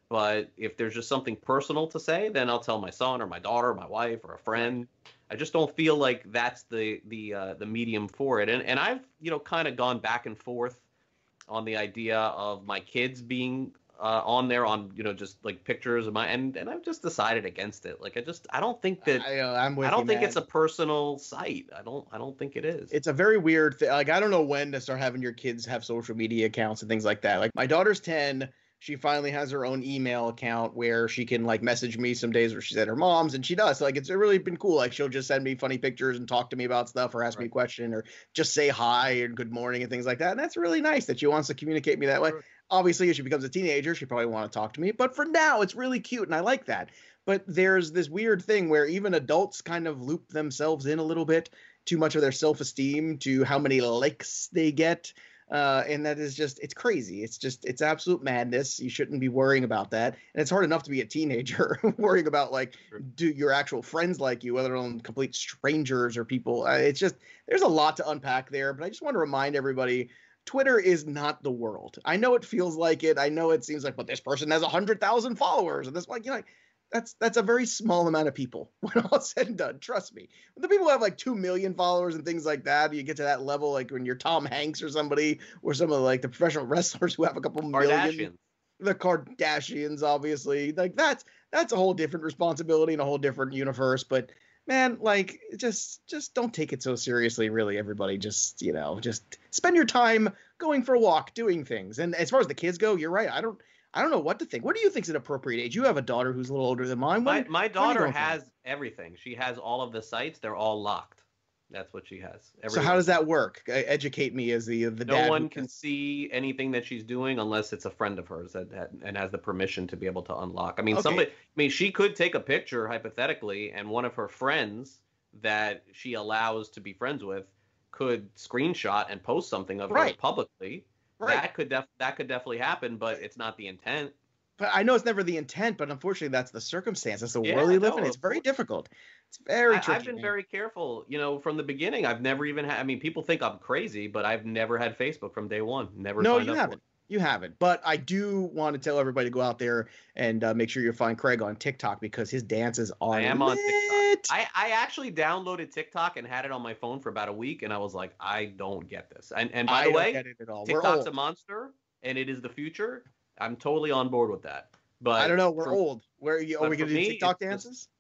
But if there's just something personal to say, then I'll tell my son or my daughter, or my wife, or a friend. I just don't feel like that's the the uh, the medium for it. And and I've you know kind of gone back and forth on the idea of my kids being uh, on there on you know just like pictures of my and and I've just decided against it. Like I just I don't think that I, uh, I'm with I don't you, think man. it's a personal site. I don't I don't think it is. It's a very weird thing. Like I don't know when to start having your kids have social media accounts and things like that. Like my daughter's ten. She finally has her own email account where she can like message me some days where she's at her mom's, and she does. So, like it's really been cool. Like she'll just send me funny pictures and talk to me about stuff or ask right. me a question or just say hi and good morning and things like that. And that's really nice that she wants to communicate me that way. Right. Obviously, as she becomes a teenager, she probably want to talk to me. But for now, it's really cute and I like that. But there's this weird thing where even adults kind of loop themselves in a little bit, too much of their self-esteem to how many likes they get. Uh, and that is just, it's crazy. It's just, it's absolute madness. You shouldn't be worrying about that. And it's hard enough to be a teenager worrying about like, do your actual friends like you, whether on complete strangers or people. Uh, it's just, there's a lot to unpack there, but I just want to remind everybody, Twitter is not the world. I know it feels like it. I know it seems like, but this person has a hundred thousand followers and this like, you know, That's that's a very small amount of people when all said and done. Trust me. But the people who have like two million followers and things like that, you get to that level, like when you're Tom Hanks or somebody, or some of like the professional wrestlers who have a couple million. The Kardashians, obviously. Like that's that's a whole different responsibility and a whole different universe. But man, like just just don't take it so seriously, really, everybody. Just, you know, just spend your time going for a walk, doing things. And as far as the kids go, you're right. I don't I don't know what to think. What do you think is an appropriate age? You have a daughter who's a little older than mine. When, my my daughter has everything. She has all of the sites. They're all locked. That's what she has. Everything. So how does that work? Educate me as the the no dad. No one can can see anything that she's doing unless it's a friend of hers that, that and has the permission to be able to unlock. I mean, okay. somebody. I mean, she could take a picture hypothetically, and one of her friends that she allows to be friends with could screenshot and post something of right. her publicly. Right. That could def- that could definitely happen, but it's not the intent. But I know it's never the intent, but unfortunately that's the circumstance. That's the yeah, world we live no, in. It's very difficult. It's very I, tricky. I've been man. very careful, you know, from the beginning. I've never even had, I mean, people think I'm crazy, but I've never had Facebook from day one. Never No, signed you up haven't. For it. You haven't. But I do want to tell everybody to go out there and uh, make sure you find Craig on TikTok because his dances are I am lit. on TikTok. I, I actually downloaded TikTok and had it on my phone for about a week, and I was like, I don't get this. And and by I the don't way, get it at all. TikTok's a monster, and it is the future. I'm totally on board with that. But I don't know. We're for, old. Where are, you, are we going to do me, TikTok dances? Just,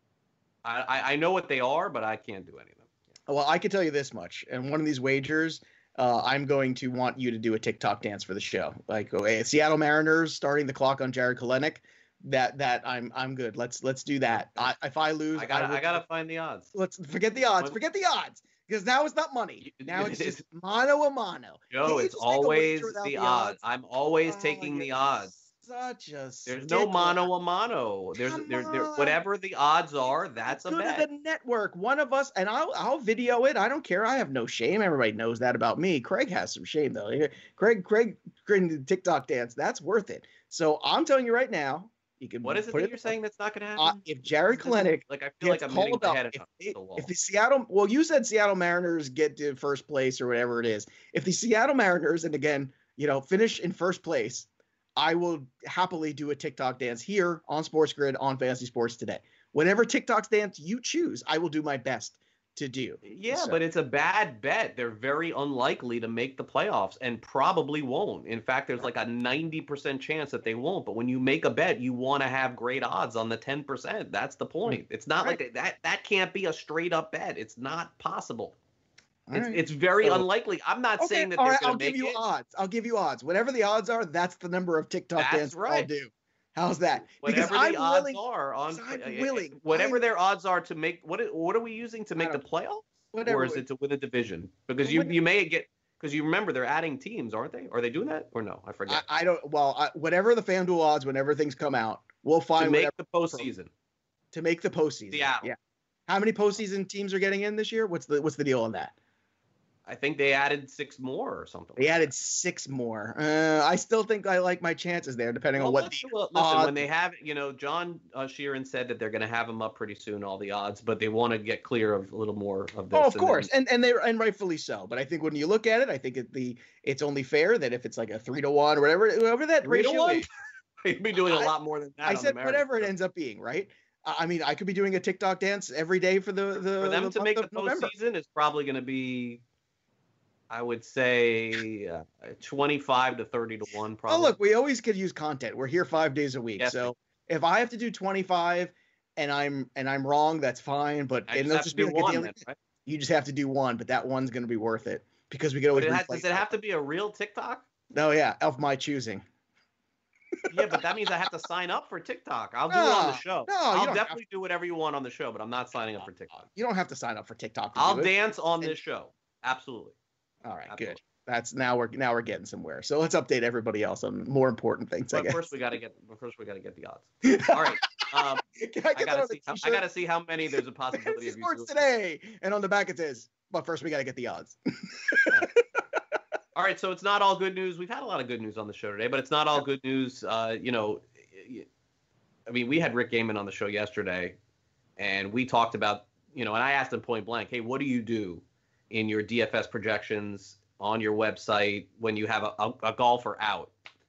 I, I know what they are, but I can't do any of them. Yeah. Well, I can tell you this much. And one of these wagers, uh, I'm going to want you to do a TikTok dance for the show. Like uh, Seattle Mariners starting the clock on Jared Kelenic. That that I'm I'm good. Let's let's do that. I, if I lose, I gotta I, will, I gotta find the odds. Let's forget the odds. Forget the odds. Because now it's not money. Now it's just mano a mano. Joe, it's always the, the odds. odds. I'm always oh, taking the odds. Such a There's no mano a mano. There's there's there whatever the odds are, that's Go a bet. To the network. One of us, and I'll I'll video it. I don't care. I have no shame. Everybody knows that about me. Craig has some shame though. Craig Craig Craig TikTok dance. That's worth it. So I'm telling you right now. You can what is it that you're saying that's not going to happen? Uh, if Jared Kelenic like I feel like I'm hitting my head if, against the wall. If the Seattle, well, you said Seattle Mariners get to first place or whatever it is. If the Seattle Mariners, and again, you know, finish in first place, I will happily do a TikTok dance here on Sports Grid on Fantasy Sports Today. Whatever TikTok dance you choose, I will do my best to do. Yeah, so. but it's a bad bet. They're very unlikely to make the playoffs and probably won't. In fact, there's like a ninety percent chance that they won't. But when you make a bet, you want to have great odds on the ten percent. That's the point. It's not right. like that. That can't be a straight up bet. It's not possible. It's, right. it's very so, unlikely. I'm not okay, saying that they're right, going to make it. I'll give you odds. I'll give you odds. Whatever the odds are, that's the number of TikTok that's dances right. I'll do. How's that? Whatever because the I'm odds willing, are on I'm willing. Whatever I'm, their odds are to make what what are we using to make the playoffs? Whatever. Or is it to win a division? Because you, you may get because you remember they're adding teams, aren't they? Are they doing that or no? I forget. I, I don't. Well, I, whatever the FanDuel odds, whenever things come out, we'll find to make whatever, the postseason. To make the postseason. Seattle. Yeah. How many postseason teams are getting in this year? What's the What's the deal on that? I think they added six more or something. They like added that. six more. Uh, I still think I like my chances there, depending well, on what. Listen, the well, listen odds... when they have, you know, John uh, Sheeran said that they're going to have them up pretty soon, all the odds, but they want to get clear of a little more of this. Oh, of and course, then... and and they and rightfully so. But I think when you look at it, I think it, the it's only fair that if it's like a three to one or whatever, whatever that three ratio to one? is. You'd be doing a lot more than that. I said whatever it ends up being, right? I mean, I could be doing a TikTok dance every day for the the for them the to make the November. postseason is probably going to be, I would say, uh, twenty-five to thirty to one. Probably. Oh, look, we always could use content. We're here five days a week, Yes, so if I have to do twenty-five and I'm and I'm wrong, that's fine. But I and just let's have just to be do like a one daily- then, right? You just have to do one, but that one's going to be worth it because we could always. But it has, replace does it have to be a real TikTok? No, yeah, of my choosing. Yeah, but that means I have to sign up for TikTok. I'll do it on the No, show. no, you I'll don't have definitely do whatever you want on the show, but I'm not signing up for TikTok. You don't have to sign up for TikTok. To I'll do it. dance on this show. Absolutely. All right, Absolutely. good. That's now we're now we're getting somewhere. So let's update everybody else on more important things. I But guess. first we got to get. But first we got to get the odds. All right. Um, Can I I get that gotta on see. a How, I t-shirt? gotta see how many there's a possibility of you Sports doing. today, and on the back it says, "But first we got to get the odds." All right, so it's not all good news. We've had a lot of good news on the show today, but it's not all good news. Uh, you know, I mean, we had Rick Gaiman on the show yesterday, and we talked about, you know, and I asked him point blank, hey, what do you do in your D F S projections on your website when you have a, a, a golfer out?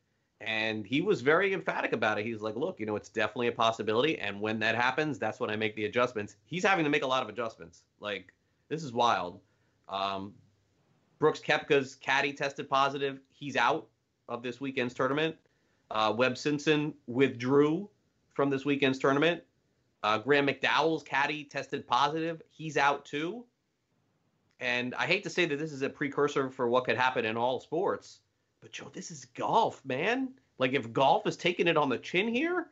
And he was very emphatic about it. He's like, look, you know, it's definitely a possibility. And when that happens, that's when I make the adjustments. He's having to make a lot of adjustments. Like, this is wild. Um, Brooks Koepka's caddy tested positive. He's out of this weekend's tournament. Uh, Webb Simpson withdrew from this weekend's tournament. Uh, Graham McDowell's caddy tested positive. He's out too. And I hate to say that this is a precursor for what could happen in all sports, but Joe, this is golf, man. Like, if golf is taking it on the chin here,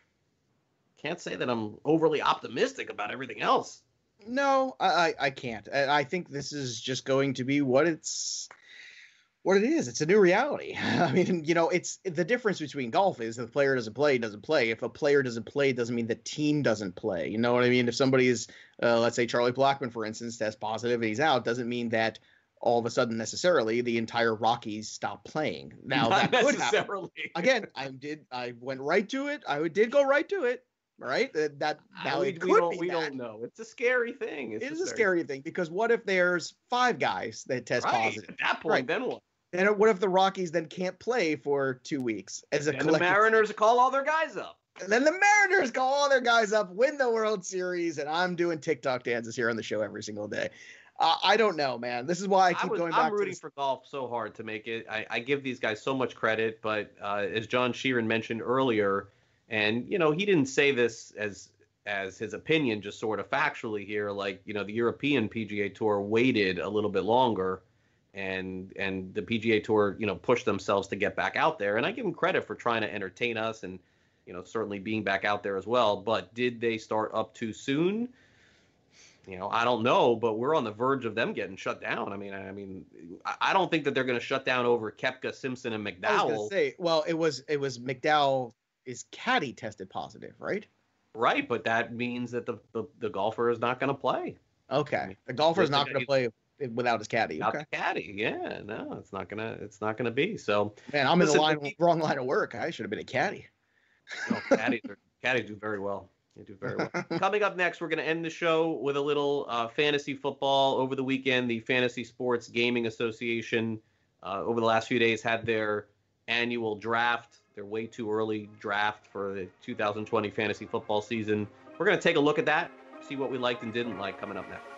can't say that I'm overly optimistic about everything else. No, I, I I can't. And I think this is just going to be what it's what it is. It's a new reality. I mean, you know, it's the difference between golf is if the player doesn't play, doesn't play. If a player doesn't play, it doesn't mean the team doesn't play. You know what I mean? If somebody is, uh, let's say Charlie Blackmon, for instance, tests positive and he's out, doesn't mean that all of a sudden necessarily the entire Rockies stop playing. Now Not that could happen. necessarily. Again, I did. I went right to it. I did go right to it. Right? That, that now we, it we could don't, be we that. don't know. It's a scary thing. It's It is just a very- scary thing because what if there's five guys that test Right. positive? At that point, Right. then what? And what if the Rockies then can't play for two weeks as a And the collective? Mariners call all their guys up. And then the Mariners call all their guys up, win the World Series, and I'm doing TikTok dances here on the show every single day. Uh, I don't know, man. This is why I keep I was, going back I'm to rooting this. for golf so hard to make it. I, I give these guys so much credit, but uh, as John Sheeran mentioned earlier, and you know he didn't say this as as his opinion, just sort of factually here, like you know the European P G A Tour waited a little bit longer, and and the P G A Tour you know pushed themselves to get back out there, and I give them credit for trying to entertain us and you know certainly being back out there as well. But did they start up too soon? You know, I don't know, but we're on the verge of them getting shut down. I mean, I mean, I- I don't think that they're going to shut down over Koepka, Simpson, and I was McDowell. gonna say, well, it was it was McDowell is caddy tested positive, right? Right, but that means that the the, the golfer is not going to play. Okay, the golfer's Yes, not they- going to play without his caddy. Without Okay, the caddy, yeah, no, it's not gonna, it's not gonna be. So, man, I'm Listen, in the line, the- wrong line of work. I should have been a caddy. no, caddies, are, caddies do very well. They do very well. Coming up next, we're going to end the show with a little uh, fantasy football. Over the weekend, the Fantasy Sports Gaming Association, uh, over the last few days, had their annual draft, their way too early draft for the two thousand twenty fantasy football season. We're going to take a look at that, see what we liked and didn't like coming up next.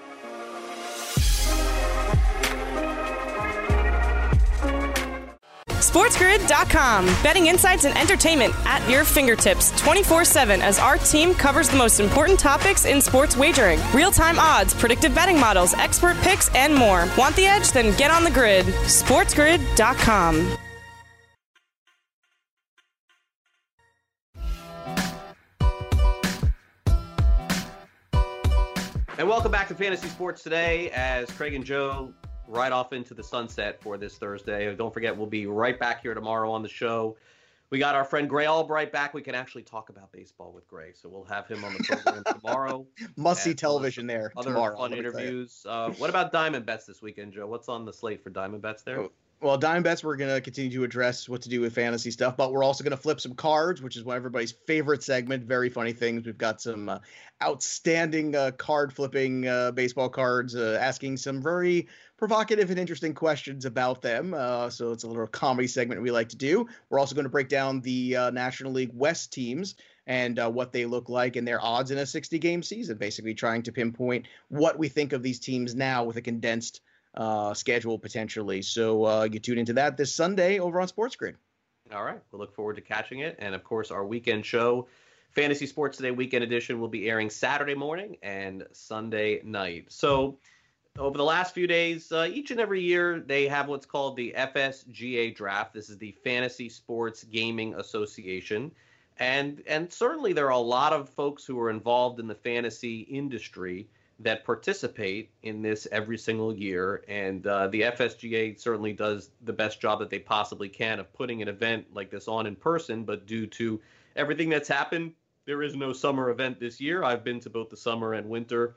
SportsGrid dot com. Betting insights and entertainment at your fingertips twenty-four seven as our team covers the most important topics in sports wagering. Real-time odds, predictive betting models, expert picks, and more. Want the edge? Then get on the grid. SportsGrid dot com. And welcome back to Fantasy Sports Today as Craig and Joe ride off into the sunset for this Thursday. Don't forget, we'll be right back here tomorrow on the show. We got our friend Gray Albright back. We can actually talk about baseball with Gray, so we'll have him on the program tomorrow. Must see And television there Other tomorrow. fun let me tell you. interviews. Uh, what about Diamond Bets this weekend, Joe? What's on the slate for Diamond Bets there? Well, Dime Bets, we're going to continue to address what to do with fantasy stuff, but we're also going to flip some cards, which is one of everybody's favorite segment. Very funny things. We've got some uh, outstanding uh, card flipping uh, baseball cards, uh, asking some very provocative and interesting questions about them. Uh, so it's a little comedy segment we like to do. We're also going to break down the uh, National League West teams and uh, what they look like and their odds in a sixty-game season, basically trying to pinpoint what we think of these teams now with a condensed uh, schedule potentially. So uh, you tune into that this Sunday over on Sports Grid. All right. We'll look forward to catching it. And, of course, our weekend show, Fantasy Sports Today Weekend Edition, will be airing Saturday morning and Sunday night. So over the last few days, uh, each and every year, they have what's called the F S G A draft. This is the Fantasy Sports Gaming Association. And and certainly there are a lot of folks who are involved in the fantasy industry that participate in this every single year. And uh, the F S G A certainly does the best job that they possibly can of putting an event like this on in person. But due to everything that's happened, there is no summer event this year. I've been to both the summer and winter.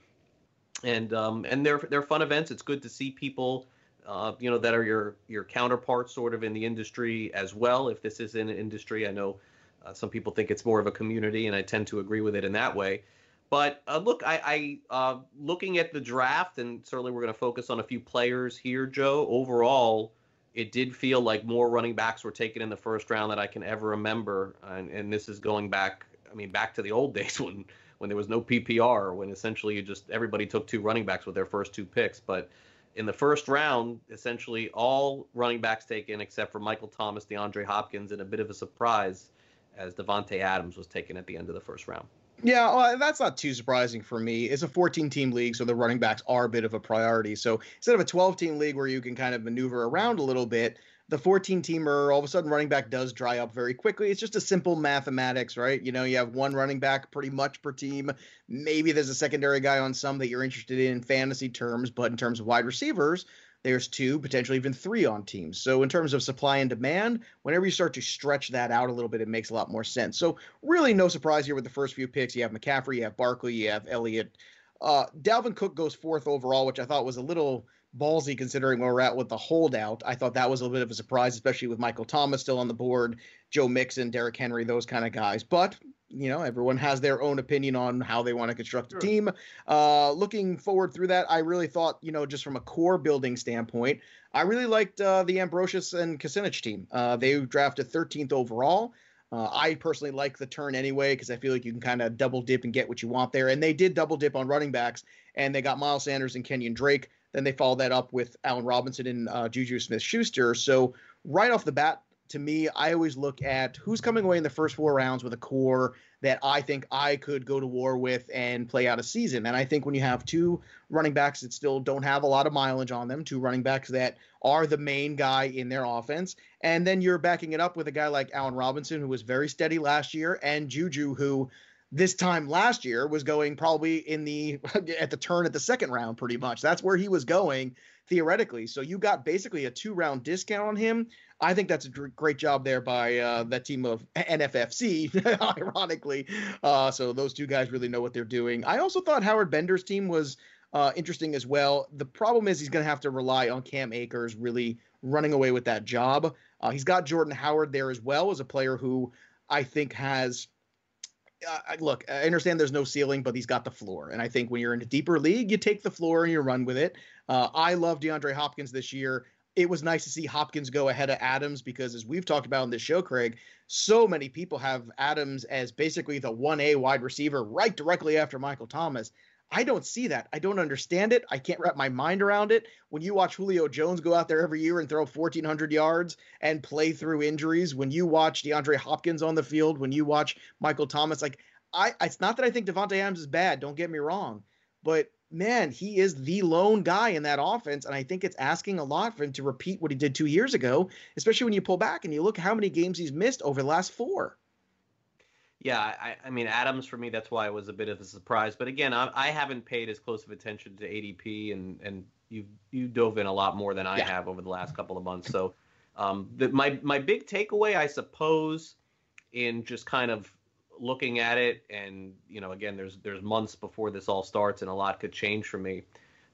And um, and they're they're fun events. It's good to see people, uh, you know, that are your your counterparts sort of in the industry as well. If this is in an industry, I know uh, some people think it's more of a community, and I tend to agree with it in that way. But uh, look, I, I uh, looking at the draft, and certainly we're going to focus on a few players here, Joe. Overall, it did feel like more running backs were taken in the first round than I can ever remember, and, and this is going back. I mean, back to the old days when. when there was no P P R, when essentially you just everybody took two running backs with their first two picks. But in the first round, essentially all running backs taken except for Michael Thomas, DeAndre Hopkins, and a bit of a surprise as Devontae Adams was taken at the end of the first round. Yeah, well, that's not too surprising for me. It's a fourteen-team league, so the running backs are a bit of a priority. So instead of a twelve-team league where you can kind of maneuver around a little bit, the fourteen-teamer, all of a sudden running back does dry up very quickly. It's just a simple mathematics, right? You know, you have one running back pretty much per team. Maybe there's a secondary guy on some that you're interested in in fantasy terms, but in terms of wide receivers, there's two, potentially even three on teams. So in terms of supply and demand, whenever you start to stretch that out a little bit, it makes a lot more sense. So really no surprise here with the first few picks. You have McCaffrey, you have Barkley, you have Elliott. Uh, Dalvin Cook goes fourth overall, which I thought was a little ballsy considering where we're at with the holdout. I thought that was a little bit of a surprise, especially with Michael Thomas still on the board, Joe Mixon, Derrick Henry, those kind of guys. But, you know, everyone has their own opinion on how they want to construct a team. Uh, looking forward through that, I really thought, you know, just from a core building standpoint, I really liked uh, the Ambrosius and Kucinich team. Uh, they drafted thirteenth overall. Uh, I personally like the turn anyway because I feel like you can kind of double dip and get what you want there. And they did double dip on running backs, and they got Miles Sanders and Kenyon Drake. Then they followed that up with Allen Robinson and uh, Juju Smith-Schuster. So right off the bat, to me, I always look at who's coming away in the first four rounds with a core that I think I could go to war with and play out a season. And I think when you have two running backs that still don't have a lot of mileage on them, two running backs that are the main guy in their offense, and then you're backing it up with a guy like Allen Robinson, who was very steady last year, and Juju, who this time last year was going probably in the at the turn at the second round, pretty much. That's where he was going theoretically. So you got basically a two round discount on him. I think that's a great job there by uh, that team of N F F C, ironically. Uh, so those two guys really know what they're doing. I also thought Howard Bender's team was uh, interesting as well. The problem is he's going to have to rely on Cam Akers really running away with that job. Uh, he's got Jordan Howard there as well as a player who I think has Uh, look, I understand there's no ceiling, but he's got the floor. And I think when you're in a deeper league, you take the floor and you run with it. Uh, I love DeAndre Hopkins this year. It was nice to see Hopkins go ahead of Adams because, as we've talked about on this show, Craig, so many people have Adams as basically the one A wide receiver right directly after Michael Thomas. I don't see that. I don't understand it. I can't wrap my mind around it. When you watch Julio Jones go out there every year and throw fourteen hundred yards and play through injuries, when you watch DeAndre Hopkins on the field, when you watch Michael Thomas, like I, it's not that I think Devontae Adams is bad. Don't get me wrong, but man, he is the lone guy in that offense. And I think it's asking a lot for him to repeat what he did two years ago, especially when you pull back and you look how many games he's missed over the last four. Yeah, I, I mean, Adams, for me, that's why it was a bit of a surprise. But again, I, I haven't paid as close of attention to A D P, and, and you you dove in a lot more than I yeah. have over the last couple of months. So um, the, my, my big takeaway, I suppose, in just kind of looking at it, and, you know, again, there's there's months before this all starts, and a lot could change for me.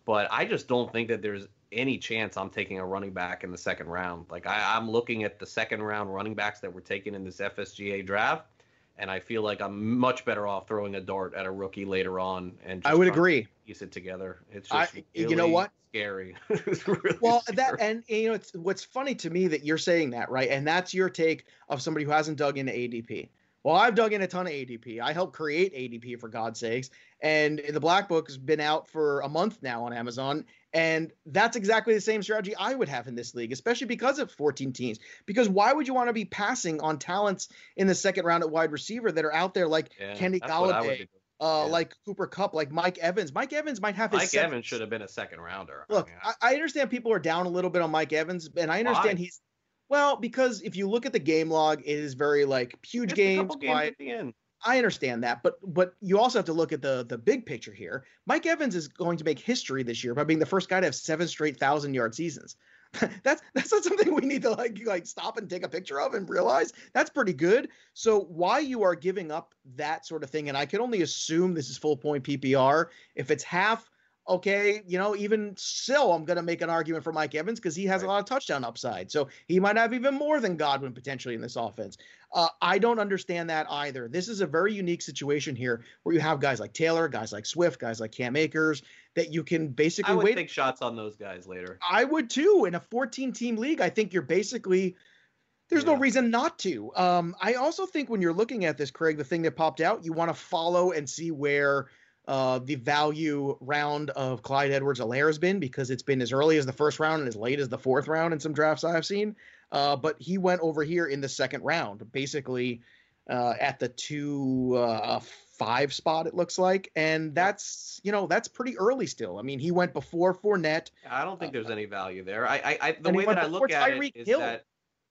but I just don't think that there's any chance I'm taking a running back in the second round. Like I, I'm looking at the second round running backs that were taken in this F S G A draft, and I feel like I'm much better off throwing a dart at a rookie later on. And just I would agree. Piece it together. It's just I, really you know what? Scary. It's really well, scary. that and you know, it's what's funny to me that you're saying that, right? And that's your take of somebody who hasn't dug into A D P. Well, I've dug in a ton of A D P. I helped create A D P, for God's sakes. And the Black Book has been out for a month now on Amazon. And that's exactly the same strategy I would have in this league, especially because of fourteen teams. Because why would you want to be passing on talents in the second round at wide receiver that are out there like Yeah, Kenny that's what I would Galladay, do. uh, Yeah. like Cooper Kupp, like Mike Evans? Mike Evans might have his Mike seventh- Evans should have been a second rounder. Look, I mean, I, I understand people are down a little bit on Mike Evans, and I understand Why? he's well because if you look at the game log, it is very like huge just a games, couple games quiet. at the end. I understand that, but but you also have to look at the the big picture here. Mike Evans is going to make history this year by being the first guy to have seven straight thousand yard seasons. that's that's not something we need to like like stop and take a picture of and realize that's pretty good. So why you are giving up that sort of thing, and I can only assume this is full point P P R. If it's half, okay, you know, even still, I'm going to make an argument for Mike Evans because he has Right. a lot of touchdown upside. So he might have even more than Godwin potentially in this offense. Uh, I don't understand that either. This is a very unique situation here where you have guys like Taylor, guys like Swift, guys like Cam Akers that you can basically I would wait. take shots on those guys later. I would too. In a fourteen team league, I think you're basically there's no Yeah. reason not to. Um, I also think when you're looking at this, Craig, the thing that popped out, you want to follow and see where uh, the value round of Clyde Edwards-Helaire has been, because it's been as early as the first round and as late as the fourth round in some drafts I've seen. Uh, but he went over here in the second round, basically uh, at the two uh, five spot, it looks like. And that's, you know, that's pretty early still. I mean, he went before Fournette. I don't think there's any value there. I, I, I the and he way went that I before look at Tyreek it is Hill. that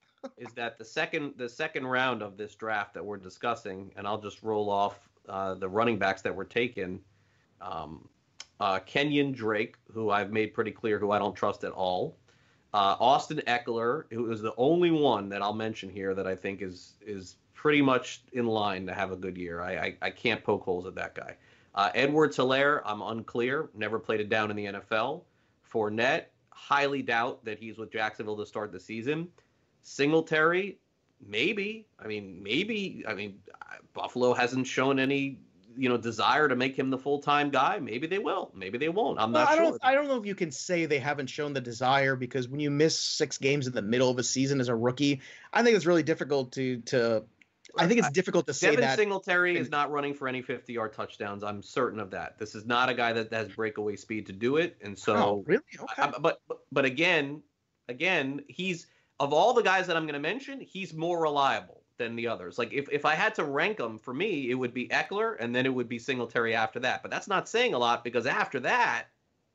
is that the second the second round of this draft that we're discussing, and I'll just roll off uh, the running backs that were taken. Um, uh, Kenyon Drake, who I've made pretty clear who I don't trust at all. Uh, Austin Eckler, who is the only one that I'll mention here that I think is is pretty much in line to have a good year. I I, I can't poke holes at that guy. Uh, Edwards-Helaire, I'm unclear. Never played it down in the N F L. Fournette, highly doubt that he's with Jacksonville to start the season. Singletary, maybe. I mean, maybe. I mean, Buffalo hasn't shown any, you know, desire to make him the full-time guy. Maybe they will. Maybe they won't. I'm Well, not I sure. don't. I don't know if you can say they haven't shown the desire, because when you miss six games in the middle of a season as a rookie, I think it's really difficult to to. I think it's difficult to say Devin that. Singletary is not running for any fifty-yard touchdowns. I'm certain of that. This is not a guy that has breakaway speed to do it. And so, Oh, really? Okay. I, but but again, again, he's of all the guys that I'm going to mention, he's more reliable than the others. Like if, if I had to rank them, for me, it would be Eckler and then it would be Singletary after that. But that's not saying a lot, because after that,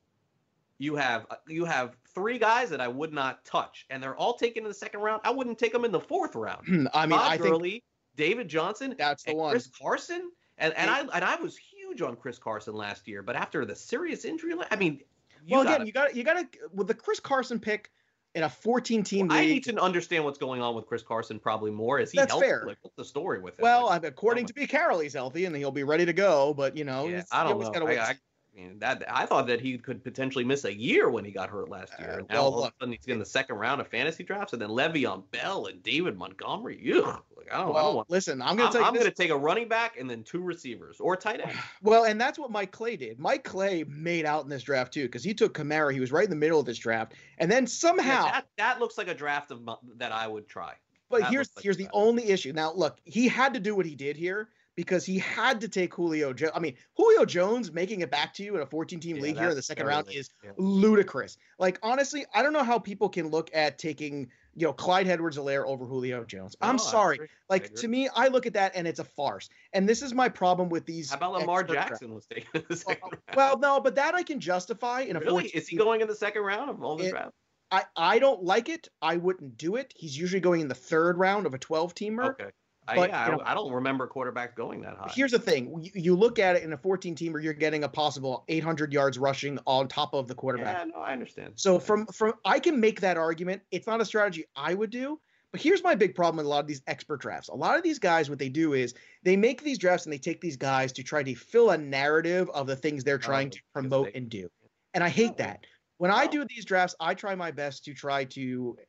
you have you have three guys that I would not touch, and they're all taken in the second round. I wouldn't take them in the fourth round. I mean, Todd I think Gurley, David Johnson, that's the and one. Chris Carson, and and I and I was huge on Chris Carson last year, but after the serious injury, I mean, you well, gotta, again, you got you got to with the Chris Carson pick in a fourteen team I league. need to understand what's going on with Chris Carson probably more. Is he That's healthy? fair. Like, what's the story with him? Well, Like, I'm- according to Pete Carroll, he's healthy and he'll be ready to go. But you know, yeah, it's- I you don't always know. gotta I, wait. I, I mean, that I thought that he could potentially miss a year when he got hurt last year. Uh, and now well, all of look. a sudden he's in the second round of fantasy drafts, and then Le'Veon Bell and David Montgomery. Ugh, like, I don't, I well, don't want. listen, I'm going I'm, to tell you I'm this. going to take a running back and then two receivers or tight end. Well, and that's what Mike Clay did. Mike Clay made out in this draft too, because he took Kamara. He was right in the middle of this draft, and then somehow. Yeah, that, that looks like a draft of mo- that I would try. But That here's looks like here's a the draft. only issue. Now, look, he had to do what he did here because he had to take Julio Jones. I mean, Julio Jones making it back to you in a fourteen team Yeah, league here in the that's second very round late. is Yeah. ludicrous. Like, honestly, I don't know how people can look at taking, you know, Clyde Edwards-Helaire over Julio Jones. I'm No, I sorry. agree. I Like, agree. to me, I look at that and it's a farce. And this is my problem with these. How about Lamar expert drafts. Jackson was taken in the second round? Well, no, but that I can justify in a Really? fourteen Is he going in the second round of all the It- drafts? I, I don't like it. I wouldn't do it. He's usually going in the third round of a twelve teamer. Okay. I, but, yeah, you know- I, I don't remember quarterbacks going that high. Here's the thing. You, you look at it in a fourteen teamer, you're getting a possible eight hundred yards rushing on top of the quarterback. Yeah, no, I understand. So from from I can make that argument. It's not a strategy I would do. But here's my big problem with a lot of these expert drafts. A lot of these guys, what they do is they make these drafts and they take these guys to try to fill a narrative of the things they're trying to because promote they- and do. And I hate that. When I do these drafts, I try my best to try to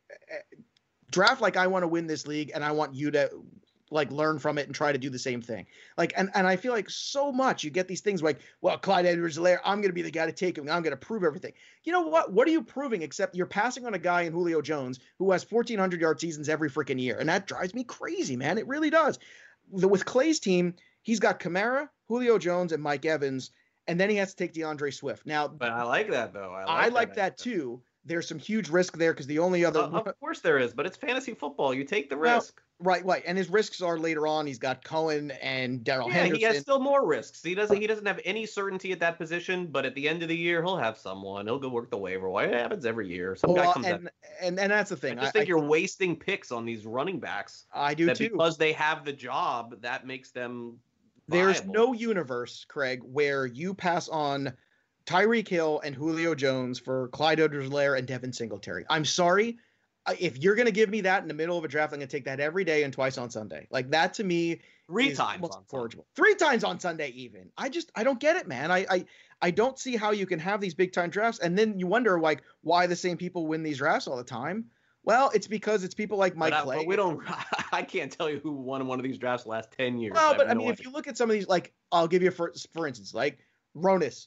draft like I want to win this league, and I want you to like learn from it and try to do the same thing. Like, and, and I feel like so much you get these things like, well, Clyde Edwards-Helaire, I'm going to be the guy to take him. I'm going to prove everything. You know what? What are you proving except you're passing on a guy in Julio Jones who has fourteen hundred yard seasons every freaking year. And that drives me crazy, man. It really does. The, with Clay's team, he's got Kamara, Julio Jones, and Mike Evans. And then he has to take DeAndre Swift. Now, but I like that though. I like, I like that, that too. There's some huge risk there because the only other, uh, of course there is, but it's fantasy football. You take the well, risk. Right, right. And his risks are later on. He's got Cohen and Darrell yeah, Henderson. He has still more risks. He doesn't. He doesn't have any certainty at that position. But at the end of the year, he'll have someone. He'll go work the waiver wire. It happens every year. Some well, guy comes and, out. And and that's the thing. I just I, think I you're think, wasting picks on these running backs. I do that too. Because they have the job, that makes them. There's viable. no universe, Craig, where you pass on Tyreek Hill and Julio Jones for Clyde Edwards-Helaire and Devin Singletary. I'm sorry. If you're going to give me that in the middle of a draft, I'm going to take that every day and twice on Sunday. Like that to me Three is times almost on incorrigible. Three times on Sunday even. I just I don't get it, man. I, I I don't see how you can have these big time drafts and then you wonder like why the same people win these drafts all the time. Well, it's because it's people like Mike but, Clay. But we don't. I can't tell you who won one of these drafts the last ten years. Well, I but I no mean, idea. if you look at some of these, like I'll give you for for instance, like Ronis.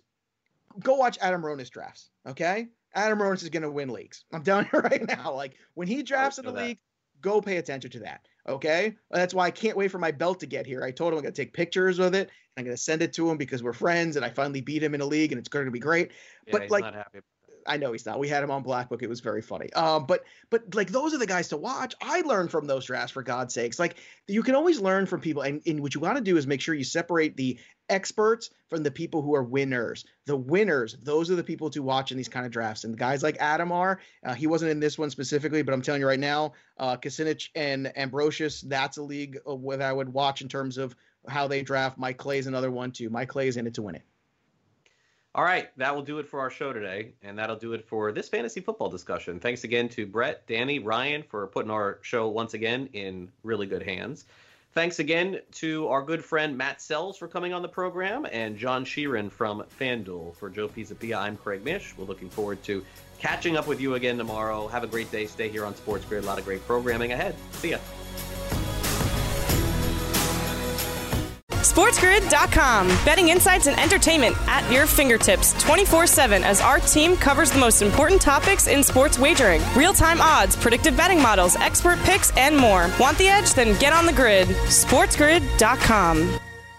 Go watch Adam Ronis drafts, okay? Adam Ronis is going to win leagues. I'm telling you right now. Like when he drafts in the league, go pay attention to that, okay? That's why I can't wait for my belt to get here. I told him I'm going to take pictures with it. I'm going to send it to him because we're friends, and I finally beat him in a league, and it's going to be great. Yeah, but he's like, not happy. I know he's not. We had him on Black Book. It was very funny. Um, but but like those are the guys to watch. I learned from those drafts, for God's sakes. Like you can always learn from people, and, and what you got to do is make sure you separate the experts from the people who are winners. The winners, those are the people to watch in these kind of drafts. And guys like Adam are. Uh, he wasn't in this one specifically, but I'm telling you right now, uh, Kucinich and Ambrosius, that's a league that I would watch in terms of how they draft. Mike Clay's another one too. Mike Clay is in it to win it. All right, that will do it for our show today, and that'll do it for this fantasy football discussion. Thanks again to Brett, Danny, Ryan for putting our show once again in really good hands. Thanks again to our good friend Matt Sells for coming on the program, and John Sheeran from FanDuel. For Joe Pisapia, I'm Craig Mish. We're looking forward to catching up with you again tomorrow. Have a great day. Stay here on Sports Grid. A lot of great programming ahead. See ya. SportsGrid dot com. Betting insights and entertainment at your fingertips twenty-four seven as our team covers the most important topics in sports wagering. Real-time odds, predictive betting models, expert picks, and more. Want the edge? Then get on the grid. SportsGrid dot com.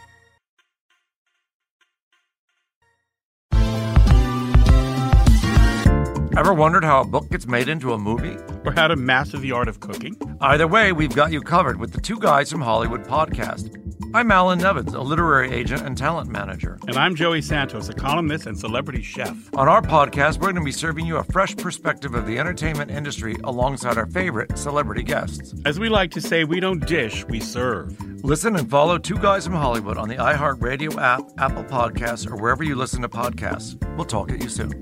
Ever wondered how a book gets made into a movie? Or how to master the art of cooking? Either way, we've got you covered with the Two Guys from Hollywood podcast. I'm Alan Nevins, a literary agent and talent manager. And I'm Joey Santos, a columnist and celebrity chef. On our podcast, we're going to be serving you a fresh perspective of the entertainment industry alongside our favorite celebrity guests. As we like to say, we don't dish, we serve. Listen and follow Two Guys from Hollywood on the iHeartRadio app, Apple Podcasts, or wherever you listen to podcasts. We'll talk at you soon.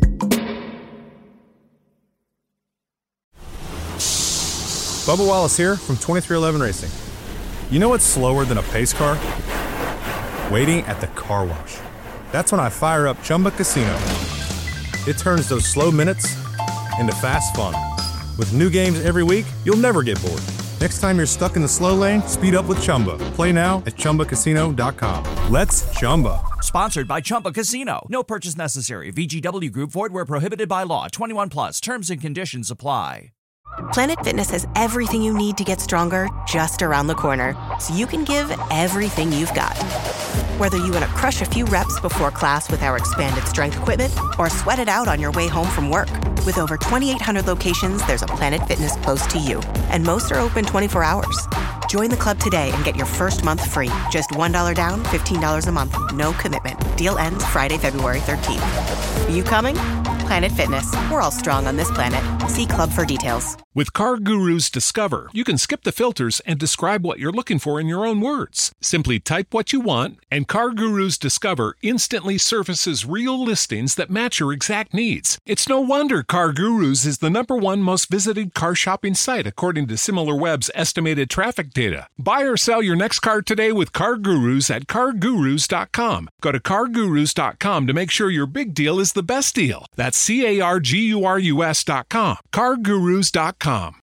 Bubba Wallace here from twenty-three eleven Racing. You know what's slower than a pace car? Waiting at the car wash. That's when I fire up Chumba Casino. It turns those slow minutes into fast fun. With new games every week, you'll never get bored. Next time you're stuck in the slow lane, speed up with Chumba. Play now at Chumba Casino dot com. Let's Chumba. Sponsored by Chumba Casino. No purchase necessary. V G W Group. Void where prohibited by law. twenty-one plus. Terms and conditions apply. Planet Fitness has everything you need to get stronger just around the corner, so you can give everything you've got. Whether you want to crush a few reps before class with our expanded strength equipment or sweat it out on your way home from work. With over twenty-eight hundred locations, there's a Planet Fitness close to you, and most are open twenty-four hours. Join the club today and get your first month free. Just one dollar down, fifteen dollars a month, no commitment. Deal ends Friday, February thirteenth. You coming? Planet Fitness. We're all strong on this planet. See Club for details. With CarGurus Discover, you can skip the filters and describe what you're looking for in your own words. Simply type what you want, and CarGurus Discover instantly surfaces real listings that match your exact needs. It's no wonder CarGurus is the number one most visited car shopping site according to SimilarWeb's estimated traffic data. Buy or sell your next car today with CarGurus at car gurus dot com. Go to car gurus dot com to make sure your big deal is the best deal. That's C A R G U R U S dot com. car gurus dot com.